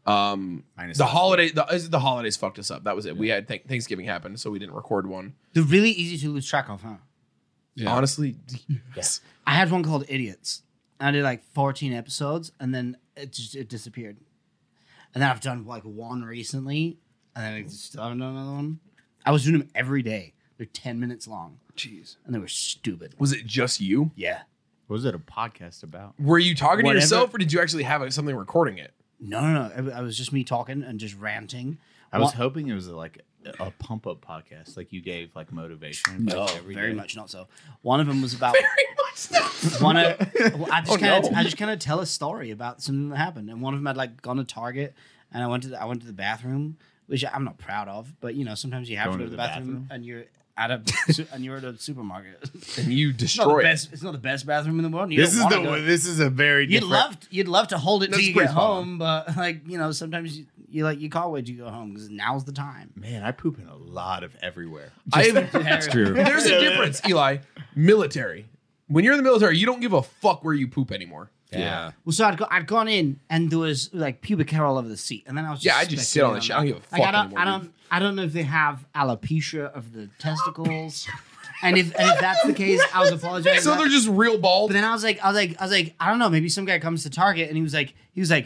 Um, Minus the last holiday, the, the holidays fucked us up. That was it. We had th- Thanksgiving happen, so we didn't record one. They're really easy to lose track of, huh? Yeah. Honestly, yes. I had one called Idiots. I did like fourteen episodes, and then it just it disappeared. And then I've done like one recently, and then I still haven't done another one. I was doing them every day. They're ten minutes long. Jeez. And they were stupid. Was it just you? Yeah. What was it a podcast about? Were you talking Whatever. to yourself, or did you actually have like, something recording it? No, no, no. It, it was just me talking and just ranting. I was One- hoping it was like a, a pump up podcast, like you gave like motivation. No, like, every very day. much not so. One of them was about Very much so. one of well, I just Oh, kind of no. I just kind of tell a story about something that happened, and one of them had like gone to Target, and I went to the, I went to the bathroom, which I'm not proud of, but you know sometimes you have Going to go to the, bathroom, bathroom? and you're at a su- and you're at a supermarket. And you It's not the destroy it. best. It's not the best bathroom in the world. You This don't is wanna the go- this is a very You'd different. love you'd love to hold it till That's you pretty get spot home, but like you know sometimes you, you like you can't wait till you go home because now's the time. Man, I poop in a lot of everywhere. I am, That's true. there's a difference, Eli. Military. When you're in the military, you don't give a fuck where you poop anymore. Yeah. Well, so I'd, go, I'd gone in and there was like pubic hair all over the seat, and then I was just Yeah, I just sit on the shit. I don't give a fuck Like, I don't, anymore, I don't, I don't know if they have alopecia of the testicles, and if and if that's the case, I was apologizing. So for they're that. just real bald. But then I was like, I was like, I was like, I don't know. Maybe some guy comes to Target and he was like, he was like,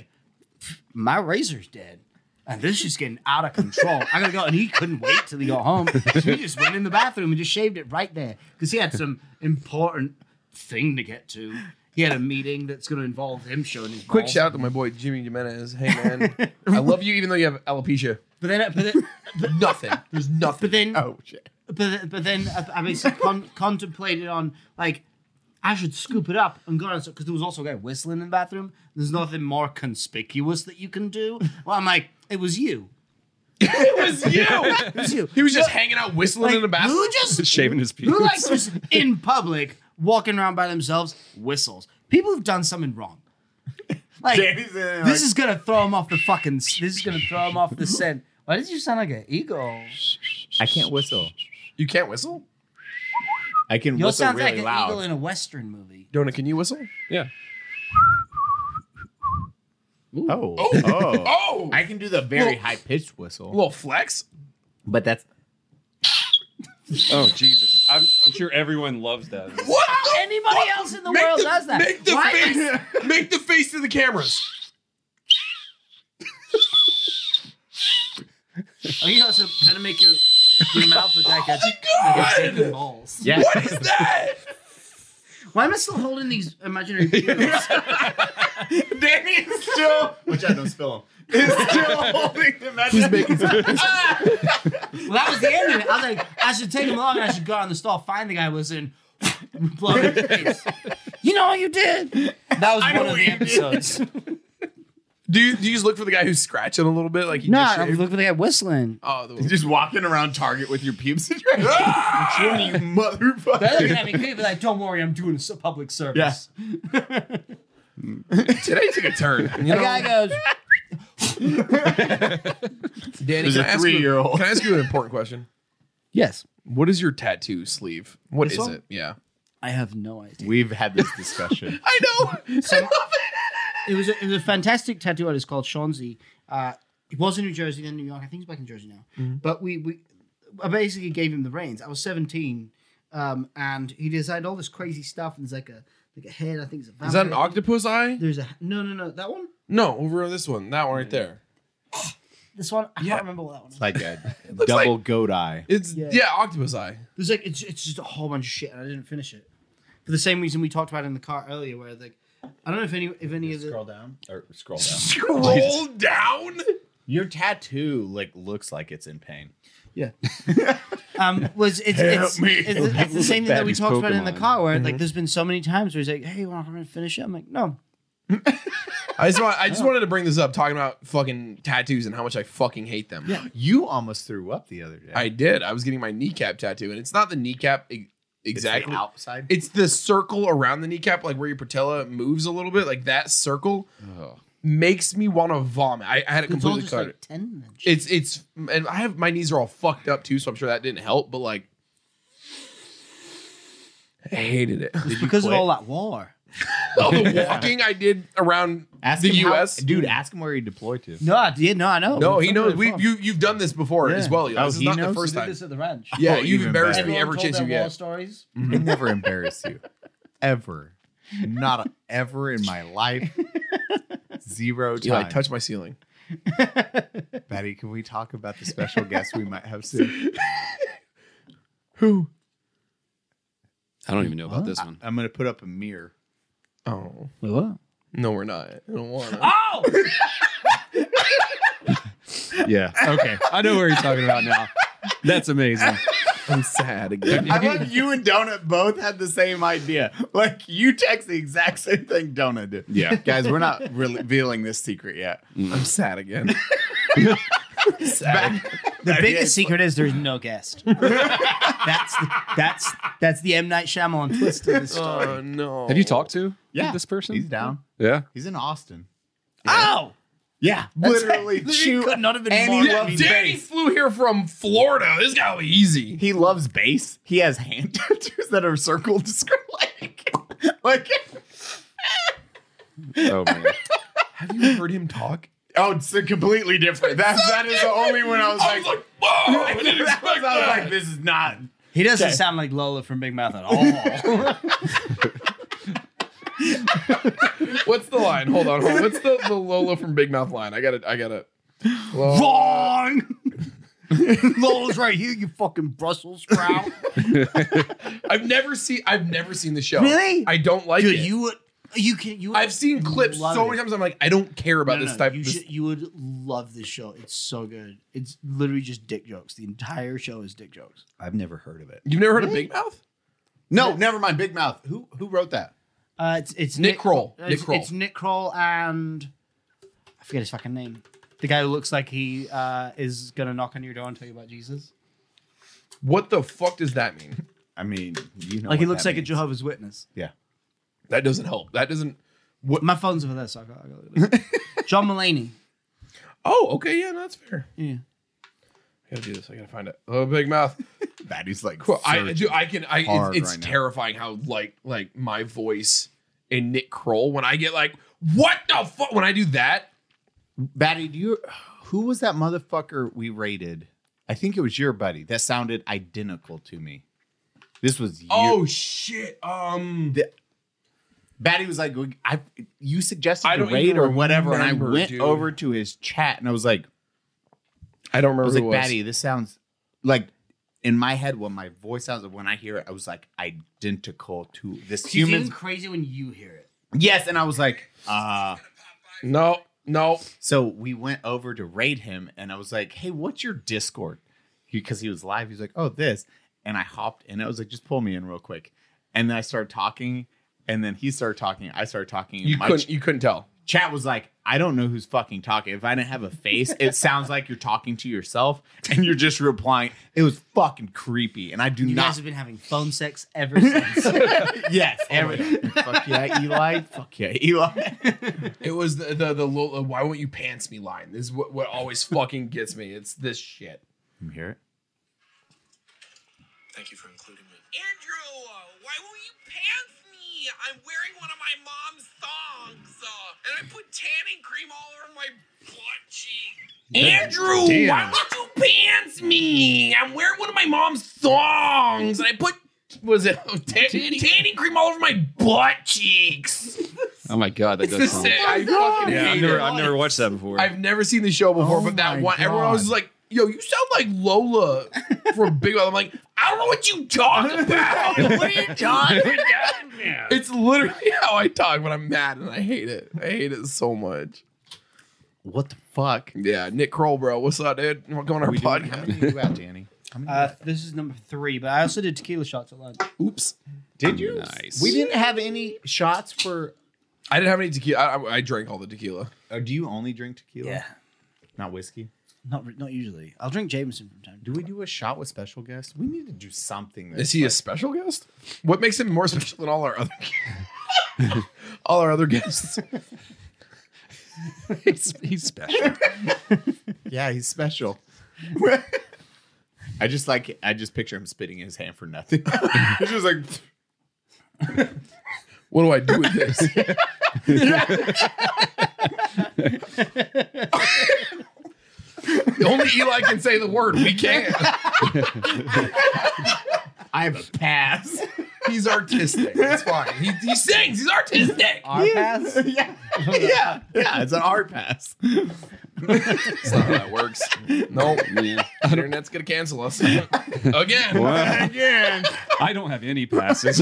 my razor's dead. And this is just getting out of control. I gotta go. And he couldn't wait till he got home. So he just went in the bathroom and just shaved it right there. Because he had some important thing to get to. He had a meeting that's gonna involve him showing his Quick balls. shout out to my boy Jimmy Jimenez. Hey man, I love you even though you have alopecia. But then, but then, Nothing. There's nothing. but then, Oh shit! but then, but then I, I basically con- contemplated on like I should scoop it up and go on because there was also a guy whistling in the bathroom. There's nothing more conspicuous that you can do. Well, I'm like, it was you. It was you. It was you. He was just hanging out whistling in the bathroom. Who just Shaving his who like penis. just in public walking around by themselves whistles? People have done something wrong. Like Danny's in there, this like- is gonna throw him off the fucking. This is gonna throw him off the scent. Why did you sound like an eagle? I can't whistle. You can't whistle? I can Yours whistle sounds really like an loud. eagle in a western movie. Donna, can you whistle? Yeah. Oh, oh, Oh! I can do the very Well- high pitched A whistle, little flex? but that's Oh Jesus! I'm, I'm sure everyone loves that. What? Anybody else in the Make world the, does that? Make the Why- face. Make the face to the cameras. Oh, you also kind of make your, your mouth look like a, like God! a dick and balls. yeah. What is that? Why am I still holding these imaginary penis? Danny is still, which I don't spill him, is still holding the magic. He's making Well, that was the end of it. I was like, I should take him along and I should go out in the stall, find the guy who was in, blow him in the face. You know what you did? That was one of the episodes. Do you, do you just look for the guy who's scratching a little bit? Like he No, just I shaved? look for the guy whistling. Oh, the, Just walking around Target with your pubes. Which one, you motherfucker? They're looking at me creepy, like, don't worry, I'm doing a public service. today took a turn. You The know? guy goes, Danny, There's can a I ask you- three-year-old. Can I ask you an important question? yes. What is your tattoo sleeve? What This is one? it? Yeah. I have no idea. We've had this discussion. I know. So, it was a, it was a fantastic tattoo artist called Shawnzy. Uh, he was in New Jersey, then New York. I think he's back in Jersey now. Mm-hmm. But we, we, I basically gave him the reins. I was seventeen, um, and he designed all this crazy stuff. And there's like a like a head. I think it's a vampire. Is that an octopus eye? There's a no, no, no. That one. No, over on this one. That one right there. This one. I Yeah. can't remember what that one is. Like a looks double like- goat eye. It's Yeah. yeah, octopus eye. There's like it's it's just a whole bunch of shit, and I didn't finish it for the same reason we talked about in the car earlier, where like I don't know if any if any of the Scroll down or scroll down. Scroll down. Your tattoo like looks like it's in pain. yeah um was it's it's, me. it's, it's the same thing that we Daddy's talked about in the Pokemon. car, where like there's been so many times where he's like, hey, you want to finish it? I'm like, no. I just want, I just wanted to bring this up, talking about fucking tattoos and how much I fucking hate them. Yeah. You almost threw up the other day. I did. I was getting my kneecap tattoo, and it's not the kneecap e- It's the exactly. outside. It's the circle around the kneecap, like where your patella moves a little bit. Like that circle makes me want to vomit. I, I had it It's all completely just cut. like tendon and shit. It's it's and I have my knees are all fucked up too, so I'm sure that didn't help. But like, I hated it. It's because of quit? all that war. All the walking I did around Ask the him U how- S, dude. Ask him where he deployed to. No, I did. No, I know. No, It's he not knows. really We fun. you you've done this before as Yeah. well. You know, Oh, this is he not knows? the We first did time. this at the ranch. Yeah, Oh, you've even embarrassed better. me Everyone every told chance their you war get. stories. I never embarrass you, ever. Not ever in my life. Zero You like time. touch my ceiling. Betty, can we talk about the special guest we might have soon? Who? I don't even know about this one. I'm gonna put up a mirror. Oh Wait, what? no, we're not. I don't want to. Oh! Yeah. Okay. I know where you're talking about now. That's amazing. I'm sad again. I love you and Donut both had the same idea. Like you text the exact same thing Donut did. Yeah. Guys, we're not revealing this secret yet. I'm sad again. Back- The Betty biggest is- secret is there's no guest. that's the, that's that's the M Night Shyamalan twist of this story. Oh no. Have you talked to Yeah, this person? He's down. Yeah. He's in Austin. Oh, Yeah, That's- literally. he shoot. could not have been And more he Yeah, loves Danny bass. flew here from Florida. This guy was easy. He loves bass. He has hand tattoos that are circled to script like, like. Oh man. Have you heard him talk? Oh, it's a completely different. That that is the only one I was I like, was like, whoa! I didn't that was- expect I was that. like, this is not. he doesn't Okay. sound like Lola from Big Mouth at all. What's the line? Hold on, hold on. What's the, the Lola from Big Mouth line? I got it. I got it. Wrong. Lola's right here, you fucking Brussels sprout. I've never seen. I've never seen the show. Really? I don't like Dude, it. you would. You can. You. I've seen clips love so it. many times. I'm like, I don't care about No, no, this no, type. You, This, should, you would love this show. It's so good. It's literally just dick jokes. The entire show is dick jokes. I've never heard of it. you've never heard of Big Mouth? No, never mind. Big Mouth. Who who wrote that? Uh, it's it's Nick Kroll. It's, Nick Kroll. It's Nick Kroll and I forget his fucking name. The guy who looks like he uh, is gonna knock on your door and tell you about Jesus. What the fuck does that mean? I mean, you know, Like he what looks that like a means. Jehovah's Witness. Yeah. That doesn't help. That doesn't. My phone's over there, so I got, I got look at it. John Mulaney. Oh, okay. Yeah, no, that's fair. Yeah. I gotta do this. I gotta find it. Oh, Big Mouth. Batty's like, Cool. I searching. do. I can. I. hard It's, it's right now. terrifying how like like my voice and Nick Kroll when I get like, what the fuck when I do that. Batty, do you? Who was that motherfucker we rated? I think it was your buddy that sounded identical to me. This was you. Oh shit. Um. The- Batty was like, I you suggested I to don't rate even or whatever, and I remember, went dude. over to his chat and I was like, I don't remember. I was who like, it was. Batty, this sounds like in my head when my voice sounds when I hear it, I was like identical to this It's human. even crazy when you hear it. Yes, and I was like, uh No. No. so we went over to raid him, and I was like, "Hey, what's your Discord?" Because he, he was live. He's like, "Oh, this," and I hopped in. I was like, "Just pull me in real quick," and then I started talking, and then he started talking. I started talking. You my couldn't. ch- You couldn't tell. chat was like, I don't know who's fucking talking. If I didn't have a face, it sounds like you're talking to yourself and you're just replying. It was fucking creepy, and I do You not. guys have been having phone sex ever since. Yes, every fuck yeah, Eli. Fuck yeah, Eli. It was the the, the Lola, why won't you pants me line. This is what, what always fucking gets me. It's this shit. Can you hear it? Thank you for including me. Andrew, why won't you pants me? I'm wearing one of my mom's thongs, uh, and I put tanning cream all over my butt cheek. Andrew, Damn. why won't you pants me? I'm wearing one of my mom's thongs, and I put Was it tan- tanning cream all over my butt cheeks. Oh my god, that It's the does sound. same. I fucking Yeah, I've hate never, it. I've never watched that before. I've never seen the show before, Oh but that my one, everyone was God. like, "Yo, you sound like Lola from Big Mouth." I'm like, I don't know what you talk about. What are you talking about? It's literally how I talk when I'm mad, and I hate it. I hate it so much. What the fuck? Yeah, Nick Kroll, bro, what's up, dude? We're going on our We doing, how podcast. many did you have, Danny? How many Uh, this is number three, but I also did tequila shots at lunch. Oops, did you? Nice. We didn't have any shots for. I didn't have any tequila. I, I, I drank all the tequila. Uh, do you only drink tequila? Not whiskey. Not re- not usually. I'll drink Jameson from time to Do we do a shot with special guests? We need to do something. That's Is he a special guest? What makes him more special than all our other all our other guests? he's, he's special. Yeah, he's special. I just like I just picture him spitting in his hand for nothing. It's just like What do I do with this? Only Eli can say the word. We can't. I have a pass. He's artistic. It's fine. He, he sings. He's artistic. Our pass. yeah, yeah, yeah. It's an art pass. That's not how that works. Nope. Man. The internet's gonna cancel us again. Again, I don't have any passes.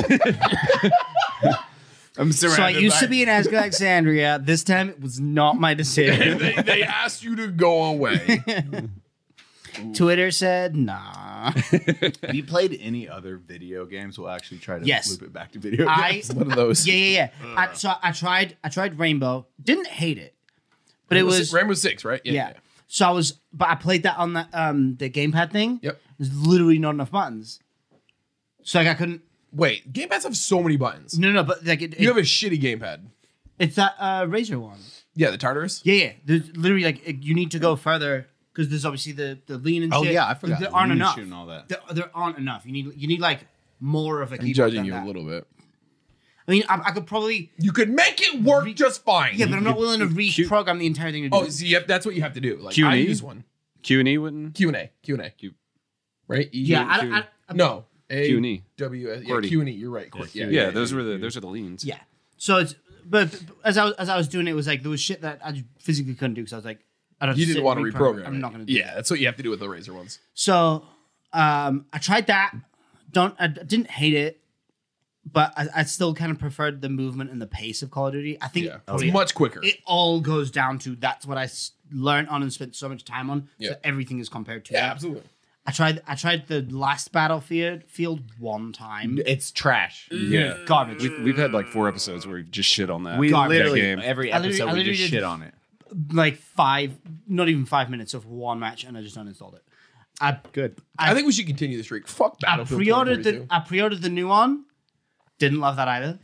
I'm surrounded. So I used by- to be in Asgard, Alexandria. This time it was not my decision. they, they asked you to go away. Twitter said nah. Have you played any other video games? We'll actually try to Yes. loop it back to video I games. One of those. yeah yeah yeah. I, so I tried I tried Rainbow. Didn't hate it, but it was Rainbow Six, right? yeah. So I was, but I played that on the um the gamepad thing. Yep. There's literally not enough buttons. So like I couldn't. Wait, gamepads have so many buttons. No no, but like it, You it- have a shitty gamepad. it's that uh Razer one. Yeah, the Tartarus. Yeah yeah. There's literally like it- you need to go further because there's obviously the the lean and Oh shit. yeah, I forgot. There aren't Lean enough. and all that. There, there aren't enough. You need you need like more of a I'm keyboard judging than you that. a little bit. I mean, I, I could probably You could make it work just fine. yeah, but I'm not willing to reprogram the entire thing to do. Oh, it. see, yep, that's what you have to do. Like Q and I E? use one. Q and E wouldn't. Q and A. Q and A. Q- Right? E- yeah, I, Q- I, I, No. A Q and E. W S. Yeah, QWERTY. Q and E. You're right. Court. Yeah, Yeah, those were the those are the leans. yeah. So it's but, but as I was as I was doing it, it was like there was shit that I just physically couldn't do because I was like, I don't. You sit didn't want to and reprogram. I'm it. not going to. do Yeah, that. that's what you have to do with the Razer ones. So um, I tried that. Don't I didn't hate it, but I, I still kind of preferred the movement and the pace of Call of Duty. I think Yeah, probably it's much quicker. it all goes down to that's what I s- learned on and spent so much time on. Yeah. So everything is compared to. yeah, that. absolutely. I tried. I tried the last Battlefield field one time. It's trash. Yeah. Garbage. We've, we've had like four episodes where we've just shit on that. We Garbage. literally game. every I literally- episode I we literally just did- shit on it. like five, not even five minutes of one match, and I just uninstalled it. I Good. I, think we should continue the streak. Fuck I Battlefield. pre-ordered the twenty forty-two. I pre-ordered the new one. Didn't love that either.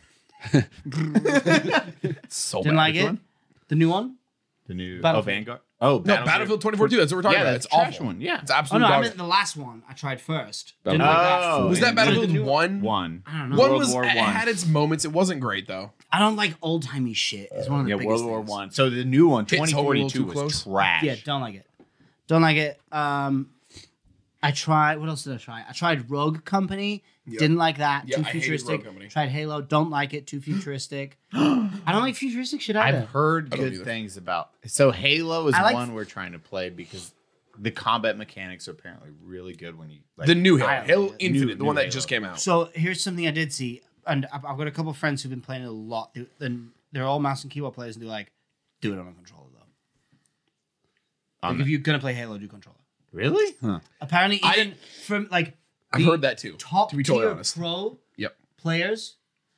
so Didn't bad. like Which it. one? The new one. The new oh Battlefield. Vanguard. Oh, No, Battlefield twenty forty-two. That's what we're talking Yeah, about. that's It's a trash awful. one. Yeah. It's Oh absolute no, I dog meant shit. the last one. I tried first. That Didn't one. like that. Oh, Was that and Battlefield the new one? One. I don't know. One World was War it One. had its moments. It wasn't great though. I don't like old timey shit. It's one of the Yeah, biggest World War things. One. So the new one, Hits twenty home a little forty-two, too was close. trash. Yeah, don't like it. Don't like it. Um, I tried. What else did I try? I tried Rogue Company. Didn't like that. Yeah, too I hated futuristic. Rogue Company. Tried Halo. Don't like it. Too futuristic. I don't like futuristic shit either. I've heard I don't good either. things about. So Halo is I like- one we're trying to play because the combat mechanics are apparently really good when you like, The new Halo, I- Halo new- Infinite, the new one that Halo. just came out. So here's something I did see, and I've I've got a couple of friends who've been playing it a lot. They- And they're all mouse and keyboard players, and they're like, "Do it on a controller, though. On Like, the- if you're gonna play Halo, do controller." Really? Apparently, I- even from like I've the heard that too. top to be totally tier honest. pro Yep. players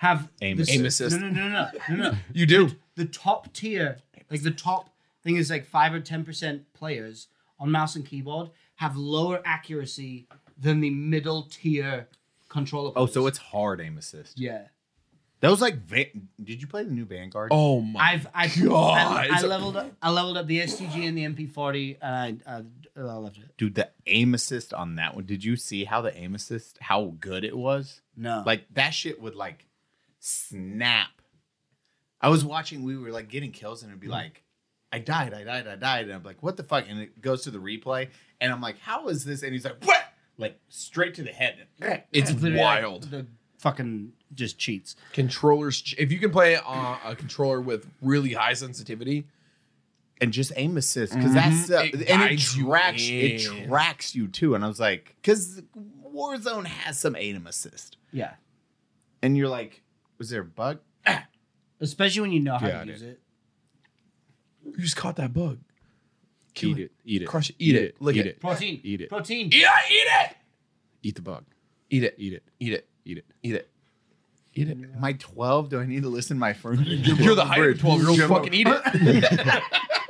have Aim the- assist. Aim assist. No, no, no, no, no, no. You do. The top tier, like the top thing is like five or ten percent players on mouse and keyboard have lower accuracy than the middle tier controller. Oh, so players. it's hard aim assist. yeah. That was like, Va- did you play the new Vanguard? Oh my I've I've God. I, I leveled up I leveled up the S T G and the M P forty and I, I, I loved it. Dude, the aim assist on that one. Did you see how the aim assist, how good it was? No, Like that shit would like snap. I was watching, we were like getting kills and it'd be like, I died, I died, I died. And I'm like, what the fuck? And it goes to the replay and I'm like, how is this? And he's like, what? Like straight to the head. It's literally like wild. the fucking just cheats. Controllers. ch- If you can play uh, a controller with really high sensitivity, And just aim assist because that's uh, It and it guides you tracks it in. tracks you too. And I was like, because Warzone has some aim assist, Yeah, and you're like, was there a bug? especially when you know how Got to it. use it. you just caught that bug. Kill Eat it. Eat it. Crush it. Eat it. Lick Eat it. it. Protein, Eat it. protein. Eat it. Eat it. Eat the bug. Eat it. Eat it. Eat it. Eat it. Eat it. Eat it. Am I twelve? Do I need to listen to my friend? You're the height of a twelve-year-old. Fucking eat it.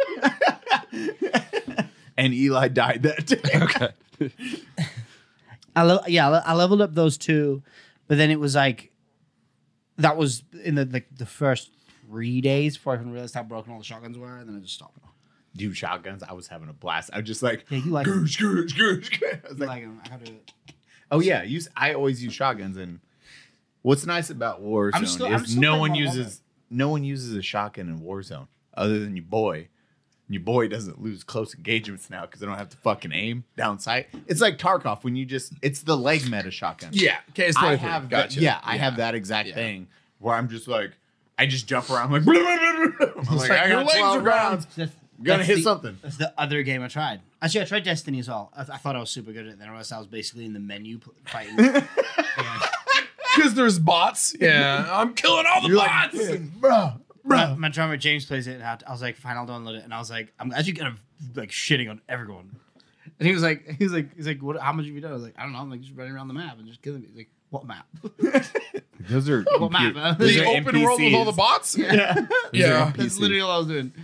And Eli died that day. Okay. I le- yeah, I le- I leveled up those two, but then it was like that was in the like the first three days before I even realized how broken all the shotguns were, and then I just stopped. Dude, shotguns, I was having a blast. I was just like, Yeah, you like them. goosh, goosh, goosh, goosh. I was You like, like them. I gotta do it. oh yeah, use. I always use shotguns. And what's nice about Warzone I'm still- I'm is still no playing one my uses no one uses a shotgun in Warzone other than your boy. Your boy doesn't lose close engagements now because they don't have to fucking aim down sight. It's like Tarkov when you just it's the leg meta shotgun. Yeah. Okay. It's I twenty-three. have Gotcha. that, yeah, I have that exact Yeah. thing where I'm just like I just jump around like, blah, blah, blah, blah. I'm like, like, I your got legs twelve are gone. rounds. That's, Gonna that's hit the- something. That's the other game I tried. Actually, I tried Destiny as well. I, I thought I was super good at it. Then I realized I was basically in the menu pl- fighting. Yeah. Because there's bots. Yeah. I'm killing all the You're bots. like, bro, My, my drummer James plays it, and I I was like, "Fine, I'll download it." And I was like, "I'm actually kind of like shitting on everyone." And he was like, "He was like, he's like, what? How much have you done?" I was like, "I don't know. I'm like just running around the map and just killing me." He's like, "What map? Those are what map?" compute- Those those The are open world with all the N P Cs. bots. yeah, Yeah. that's literally all I was doing.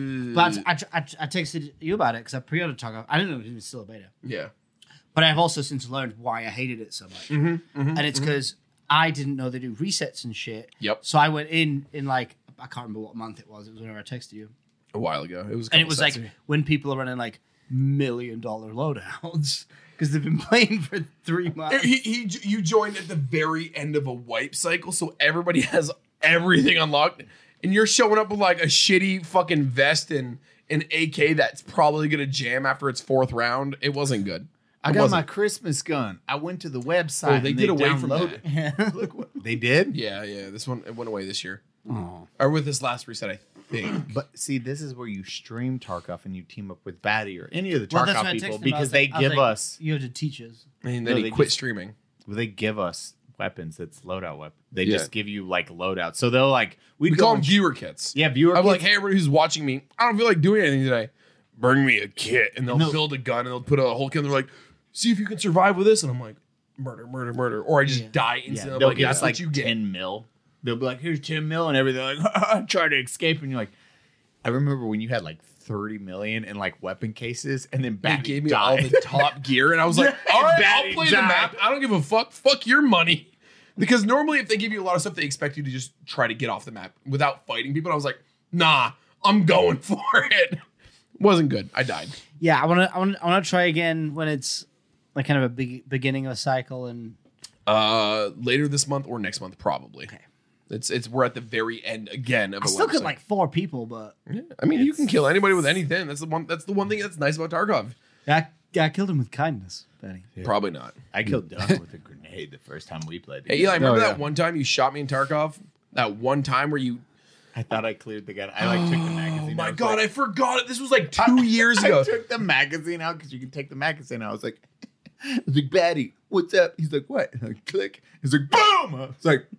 But I, I, I texted you about it because I pre-ordered Tarkov. I didn't know it was still a beta, Yeah. but I've also since learned why I hated it so much, and it's because I didn't know they do resets and shit. Yep. So I went in in like I can't remember what month it was. It was whenever I texted you. A while ago. It was. a And it couple was like sets. when people are running like million dollar loadouts because they've been playing for three months. He, he, you joined at the very end of a wipe cycle, so everybody has everything unlocked, and you're showing up with like a shitty fucking vest and an A K that's probably gonna jam after its fourth round. It wasn't good. I It got wasn't. my Christmas gun. I went to the website. Oh, they and did away from downloaded- that. Look what they did. Yeah, yeah. This one it went away this year, Oh. or with this last reset, I think. But see, this is where you stream Tarkov and you team up with Batty or any of the Well, that's Tarkov why I texted people him. I because was they like- I was give like, us You have to teach us. And No, then he they quit just- streaming. they give us weapons that's loadout weapon. They Yeah. just give you like loadouts. So they'll like we We call them viewer kits. yeah viewer. I'm like, kits. hey, everybody who's watching me, I don't feel like doing anything today. Bring me a kit, and they'll No. build a gun, and they'll put a whole kit. And they're like, see if you can survive with this. And I'm like, murder, murder, murder, or I just Yeah. die yeah, instantly. I'm they'll like, give that's us what like you get. ten mil. They'll be like, here's ten mil and everything. Like try to escape, and you're like, I remember when you had like thirty million in like weapon cases, and then They Batty gave me died. all the top gear, and I was like, all right, Batty I'll play the died. map. I don't give a fuck. Fuck your money. Because normally, if they give you a lot of stuff, they expect you to just try to get off the map without fighting people. And I was like, nah, I'm going for it. Wasn't good. I died. Yeah, I want to. I want. I want to try again when it's like kind of a big beginning of a cycle and Uh, later this month or next month, probably. Okay. It's it's we're at the very end again of I a still killed website. like four people, but Yeah. I mean, you can kill anybody with anything. That's the one. That's the one thing that's nice about Tarkov. I, I killed him with kindness, Benny. Probably not. I killed Doug with a grenade the first time we played. Hey Eli, together. remember Oh, that yeah. one time you shot me in Tarkov? That one time where you? I thought I cleared the gun. I like took the magazine. Oh my I was god, like- I forgot it. This was like two years I ago. took the magazine out because you can take the magazine out. I was like, I was like, Batty, what's up? He's like, what? And I click. He's like, boom. It's like,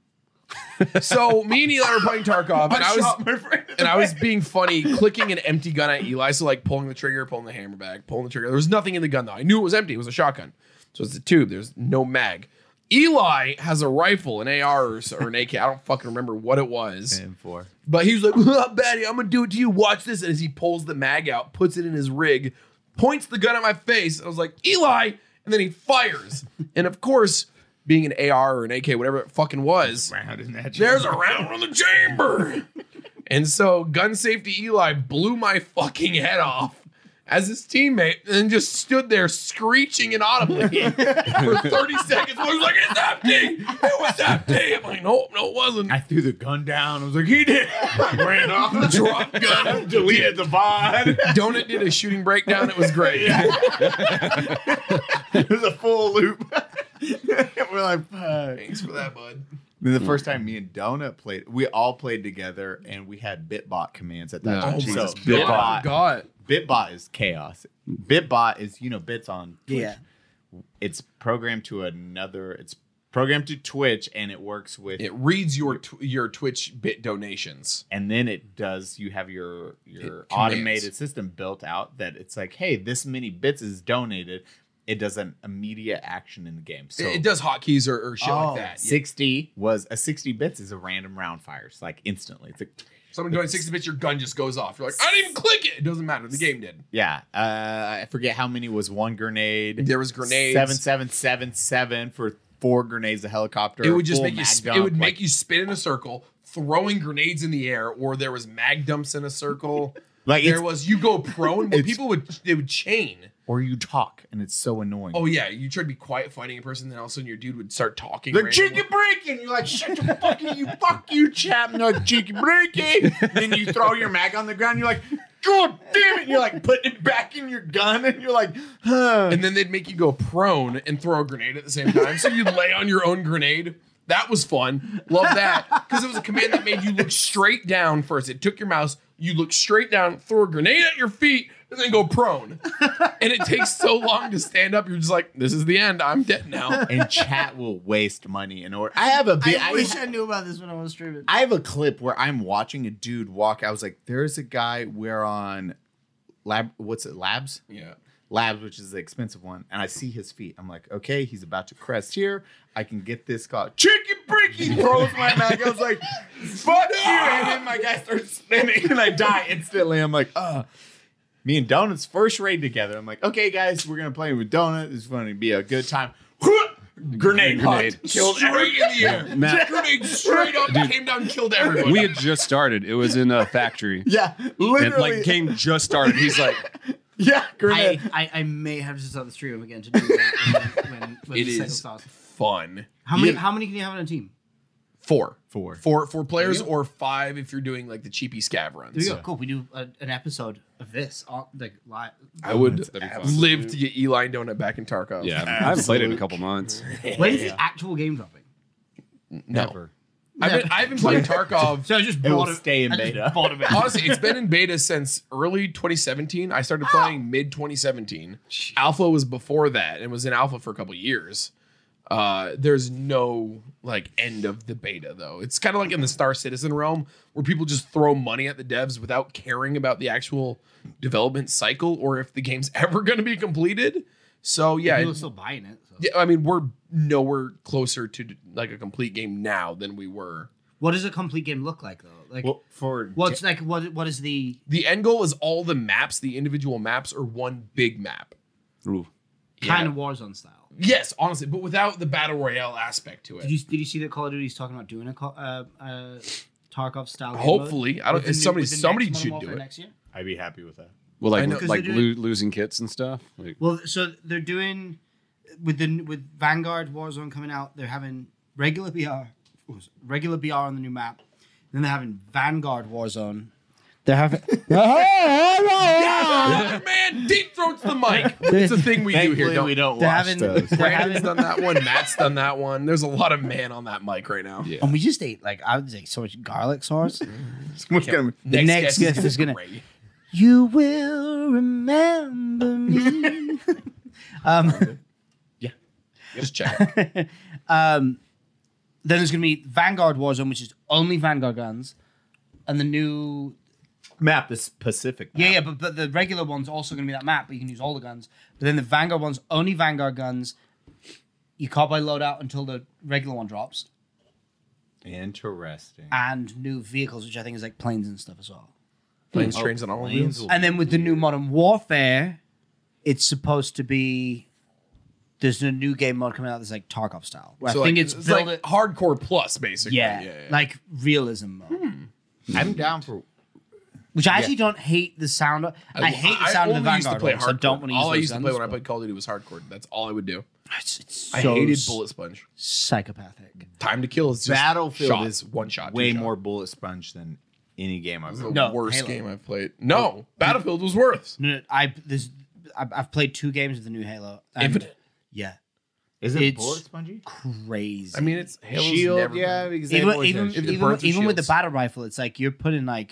So me and Eli were playing Tarkov, and I, was shot my friend in and the I was back. being funny, clicking an empty gun at Eli. So like pulling the trigger, pulling the hammer back, pulling the trigger. There was nothing in the gun though. I knew it was empty. It was a shotgun, so it's a tube. There's no mag. Eli has a rifle, an A R or, or an A K. I don't fucking remember what it was. M four. But he was like, oh, Batty, I'm going to do it to you. Watch this. And as he pulls the mag out, puts it in his rig, points the gun at my face. I was like, Eli. And then he fires. And of course, being an A R or an A K, whatever it fucking was, there's a round in the chamber. And so gun safety Eli blew my fucking head off as his teammate and just stood there screeching inaudibly for thirty seconds. I was like, it's empty. It was empty. I'm like, no, no, it wasn't. I threw the gun down. I was like, he did. I ran off the Drop gun. deleted the V O D. Donut did a shooting breakdown. It was great. It was a full loop. We're like, fuck. Thanks for that, bud. Then the first time me and Donut played, we all played together, and we had Bitbot commands at that Yeah. time. Oh, so Jesus. Bitbot, I forgot. Bitbot is chaos. Bitbot is, you know, bits on Twitch. Yeah. It's programmed to another. It's programmed to Twitch, and it works with. It reads your tw- your Twitch bit donations. and then it does. You have your your It commands. automated system built out that it's like, hey, this many bits is donated. It does an immediate action in the game. So it, it does hotkeys or, or shit Oh, like that. Yeah. sixty was a sixty bits is a random round fires like instantly. It's like Someone doing sixty bits, your gun just goes off. You're like, I didn't even click it. It doesn't matter. The game did. yeah. Uh, I forget how many was one grenade. There was grenades. Seven seven seven seven for four grenades. A helicopter. It would just full make you. mag Sp- dump, it would make like- you spin in a circle, throwing grenades in the air, or there was mag dumps in a circle. like There it's, was you go prone. But it's- people would they would chain. or you talk and it's so annoying. Oh yeah, you try to be quiet fighting a person, then all of a sudden your dude would start talking. The randomly. cheeky breaking. You're like, shut your fucking you fuck you, chap. And they're like, cheeky breaking. Then you throw your mag on the ground. You're like, God damn it. And you're like putting it back in your gun. And you're like, huh. And then they'd make you go prone and throw a grenade at the same time. So you'd lay on your own grenade. That was fun. Love that. Because it was a command that made you look straight down first. It took your mouse, you look straight down, throw a grenade at your feet, and then go prone. And it takes so long to stand up. You're just like, this is the end. I'm dead now. And chat will waste money in order. I have a bit. I I, wish I knew about this when I was streaming. I have a clip where I'm watching a dude walk. I was like, there's a guy. We're on lab. What's it? Labs. Yeah. Labs, which is the expensive one, and I see his feet. I'm like, okay, he's about to crest here. I can get this guy. Chicken bricky throws my mag. I was like, fuck you. And then my guy starts spinning and I die instantly. I'm like, uh me and Donut's first raid together. I'm like, okay, guys, we're gonna play with Donut. It's going to be a good time. Grenade, Grenade. hunt. Killed Straight in the air. Matt- Grenade straight up, came down, and killed everyone. We had just started. It was in a factory. Yeah, And literally. like game just started. He's like, yeah, I, grenade. I, I may have to start the stream again to do that when, when, when It the cycle is starts. fun. How many? Yeah. How many can you have on a team? Four. Four. Four four players or five if you're doing like the cheapy scav runs. There you go. Cool. We do a, an episode of this, all, like live. I would That'd be fun. live to get Eli and Donut back in Tarkov. yeah, I haven't played it in a couple months. When is the actual game dropping? No. Never. I've been I've been playing Tarkov. So I just It will bought stay in I just beta. bought it. Honestly, it's been in beta since early twenty seventeen. I started playing mid twenty seventeen. Alpha was before that and was in alpha for a couple years. Uh, there's no like end of the beta though. It's kind of like in the Star Citizen realm where people just throw money at the devs without caring about the actual development cycle or if the game's ever going to be completed. So yeah, People are it- still buying it. So. yeah, I mean we're nowhere closer to like a complete game now than we were. What does a complete game look like though? Like, Well, for what's like what? What is the? The end goal is all the maps, the individual maps, are one big map. Ooh. Kind Yeah. of Warzone style. Yes, honestly, but without the battle royale aspect to Did it. you did you see that Call of Duty's talking about doing a Call- uh, uh, Tarkov style? game Hopefully, mode? I don't. With the new- Somebody, with the somebody next should Modern do Warfare it. next year. I'd be happy with that. Well, I like know. like Because they're lo- doing- losing kits and stuff. Like, Well, so they're doing with the with Vanguard Warzone coming out. They're having regular B R, regular B R on the new map. Then they're having Vanguard Warzone. They're having. Yeah, man, deep throats the mic. It's a thing we do here. Thankfully, Don't we don't They're watch having- those. they're Brandon's having- done that one. Matt's done that one. There's a lot of man on that mic right now. yeah. And we just ate like I would say so much garlic sauce. What's gonna- The next guest is gonna- great. You will remember me. um, Just check. um, then there's gonna be Vanguard Warzone, which is only Vanguard guns, and the new map, this Pacific map. yeah yeah, but but the regular one's also gonna be that map, but you can use all the guns. But then the Vanguard one's only Vanguard guns, you can't buy loadout until the regular one drops, Interesting. and new vehicles, which I think is like planes and stuff as well. Planes, Oh, trains, and planes automobiles. will- And then with the new Modern Warfare, it's supposed to be. There's a new game mode coming out that's like Tarkov style. Where So I think like, it's, it's build like it. hardcore plus, basically. Yeah, yeah, yeah. like realism mode. I'm down for. Which I actually don't hate the sound of. I, hate the sound of the only used to Vanguard play one, so I hardcore. don't want to use All I those used to play guns, when I but played Call of Duty was hardcore. That's all I would do. It's, it's I so hated Bullet Sponge. psychopathic. Time to Kill is just Battlefield shot, is one shot, way two shot. more bullet sponge than any game I've This is ever. the No, worst Halo. game I've played. No, Battlefield was worse. No, no, I this I've, I've played two games of the new Halo. and- Infinite. Yeah, Is it It's- bullet spongy? crazy. I mean, it's Halo's Shield, never yeah, been- because they even always even had shield. it even, burns with even with the shields. battle rifle, it's like you're putting like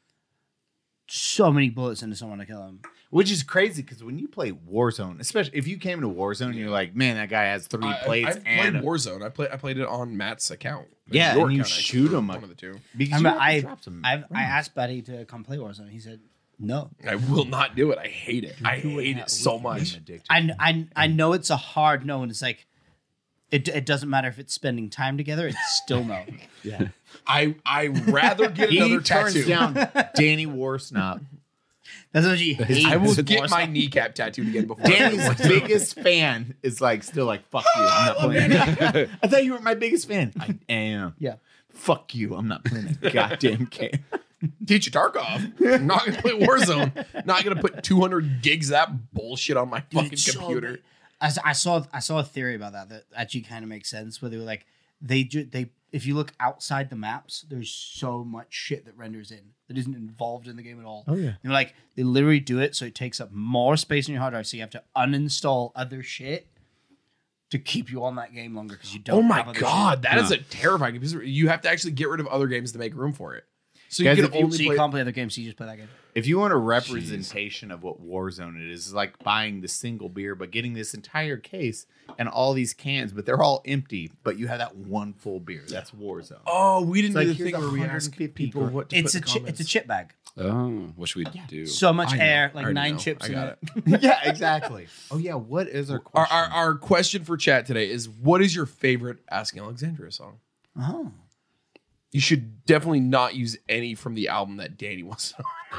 so many bullets into someone to kill him. Which is crazy because when you play Warzone, especially if you came to Warzone, and you're like, man, that guy has three I, plates I've and played Warzone. I played. I played it on Matt's account. Yeah, Your and you account, actually, shoot for 'em, One like- of the two. because I you remember have to I drop some I've, I rounds. asked Betty to come play Warzone. He said no. I will not do it. I hate it. I hate it so much. I, I, I know it's a hard no, and it's like it, it doesn't matter if it's spending time together. It's still no. Yeah. I I rather get He another turns tattoo. down Danny Warsnop. That's what you hate. I will this get war my song. kneecap tattooed again before. Danny's biggest fan is like still like, fuck you. I'm not playing. I thought you were my biggest fan. I am. Yeah. Fuck you. I'm not playing a goddamn game. Teach you Tarkov. I'm not gonna play Warzone. Not gonna put two hundred gigs of that bullshit on my Dude, fucking it's so computer. bad. I, s- I saw I saw a theory about that that actually kind of makes sense. Where they were like they ju- they if you look outside the maps, there's so much shit that renders in that isn't involved in the game at all. Oh, yeah. They're like they literally do it so it takes up more space in your hard drive, so you have to uninstall other shit to keep you on that game longer because you don't. Oh my have other god, shit. that is a terrifying because you have to actually get rid of other games to make room for it. So you Guys, can if you- only So you play. can't play other games, so you just play that game. If you want a representation of what Warzone it is, it's like buying the single beer, but getting this entire case and all these cans, but they're all empty, but you have that one full beer. That's Warzone. Oh, we didn't It's do like, the here's thing where we one hundred ask fifty people for- what to It's put a in chi- it's a comments. chip bag. Oh, what should we do? So much I know. air, I like already nine know. chips I in got it. Yeah, exactly. Oh yeah, what is our Our, question? our, our question for chat today is: what is your favorite Asking Alexandria song? Oh. You should definitely not use any from the album that Danny was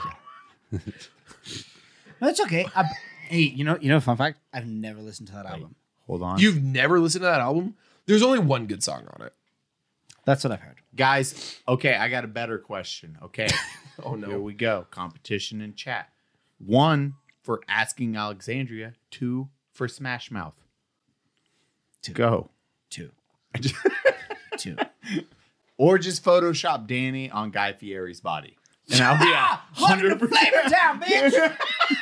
on. That's okay. I, hey, you know, you know, fun fact. I've never listened to that album. Hold on, You've never listened to that album? There's only one good song on it. That's what I've heard. guys. Okay, I got a better question. Okay, Oh here no. we go. Competition in chat. One for asking Alexandria. Two for Smash Mouth. Two. Go. Two. Two. Or just Photoshop Danny on Guy Fieri's body. And I'll be a hundred Flavor Town, bitch.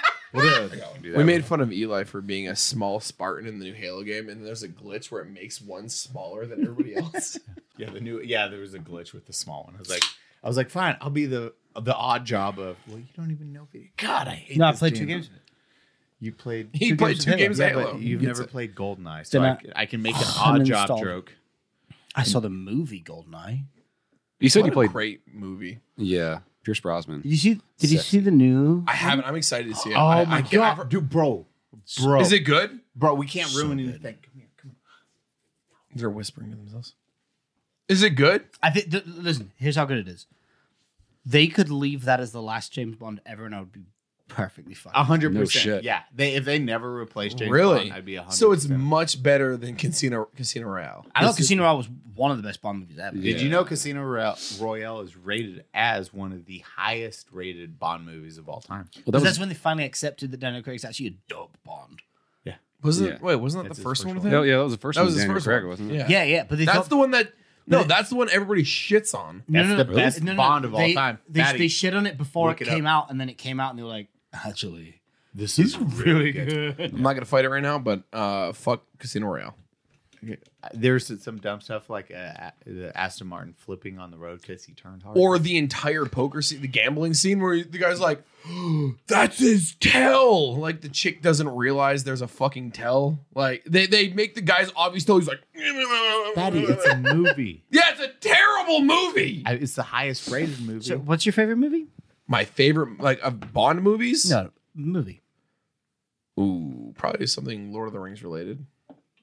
We made fun of Eli for being a small Spartan in the new Halo game, and there's a glitch where it makes one smaller than everybody else. Yeah, the new yeah, there was a glitch with the small one. I was like, I was like, fine, I'll be the the odd job of. Well, you don't even know video. God, I hate. No, I this played two damn- games. You played. He Two played games two of Halo. games Yeah, of Halo. but you've He never gets it. played GoldenEye, so Then I, I- c- I can make an odd job uninstalled. joke. I saw the movie Goldeneye. You said What you a played. great movie. Yeah, Pierce Brosnan. Did you see? Did you Sexy. see the new? I haven't. I'm excited to see it. Oh I, my I god, can't- dude, bro, bro, Is it good? bro? We can't So ruin good. anything. Come here, come They're whispering to themselves. Is it good? I think. Th- listen, here's how good it is. They could leave that as the last James Bond ever, and I would be perfectly fine. A hundred No percent. shit. Yeah, they if they never replaced James Really? Bond, I'd be a hundred. So it's percent. much better than Casino Casino Royale. I know Casino Royale was one of the best Bond movies ever. Yeah. Did you know Casino Royale, Royale is rated as one of the highest rated Bond movies of all time? Well, that Because was, that's when they finally accepted that Daniel Craig's actually a dope Bond. Wasn't Yeah. wait? Wasn't that That's the his first first one? With one. him? oh, yeah, that was the first That one. was his Daniel first Craig, one. wasn't it? Yeah. Yeah, yeah, but they That's thought, the one that. No, But- that's the one everybody shits on. No, That's no, the no, best no, no, Bond of all they- time. They, Fatty, they shit on it before look it it came up. out, and then it came out, and they were like, actually, This is really good. I'm not gonna fight it right now, but uh, fuck Casino Royale. There's some dumb stuff like uh, the Aston Martin flipping on the road because he turned hard. Or the entire poker scene, the gambling scene where the guy's like, "That's his tell." Like the chick doesn't realize there's a fucking tell. Like they they make the guy's obvious tell. He's like, Daddy, it's a movie. yeah, it's a terrible movie. I- It's the highest rated movie. so what's your favorite movie? My favorite, like of Bond movies. No, movie. Ooh, probably something Lord of the Rings related.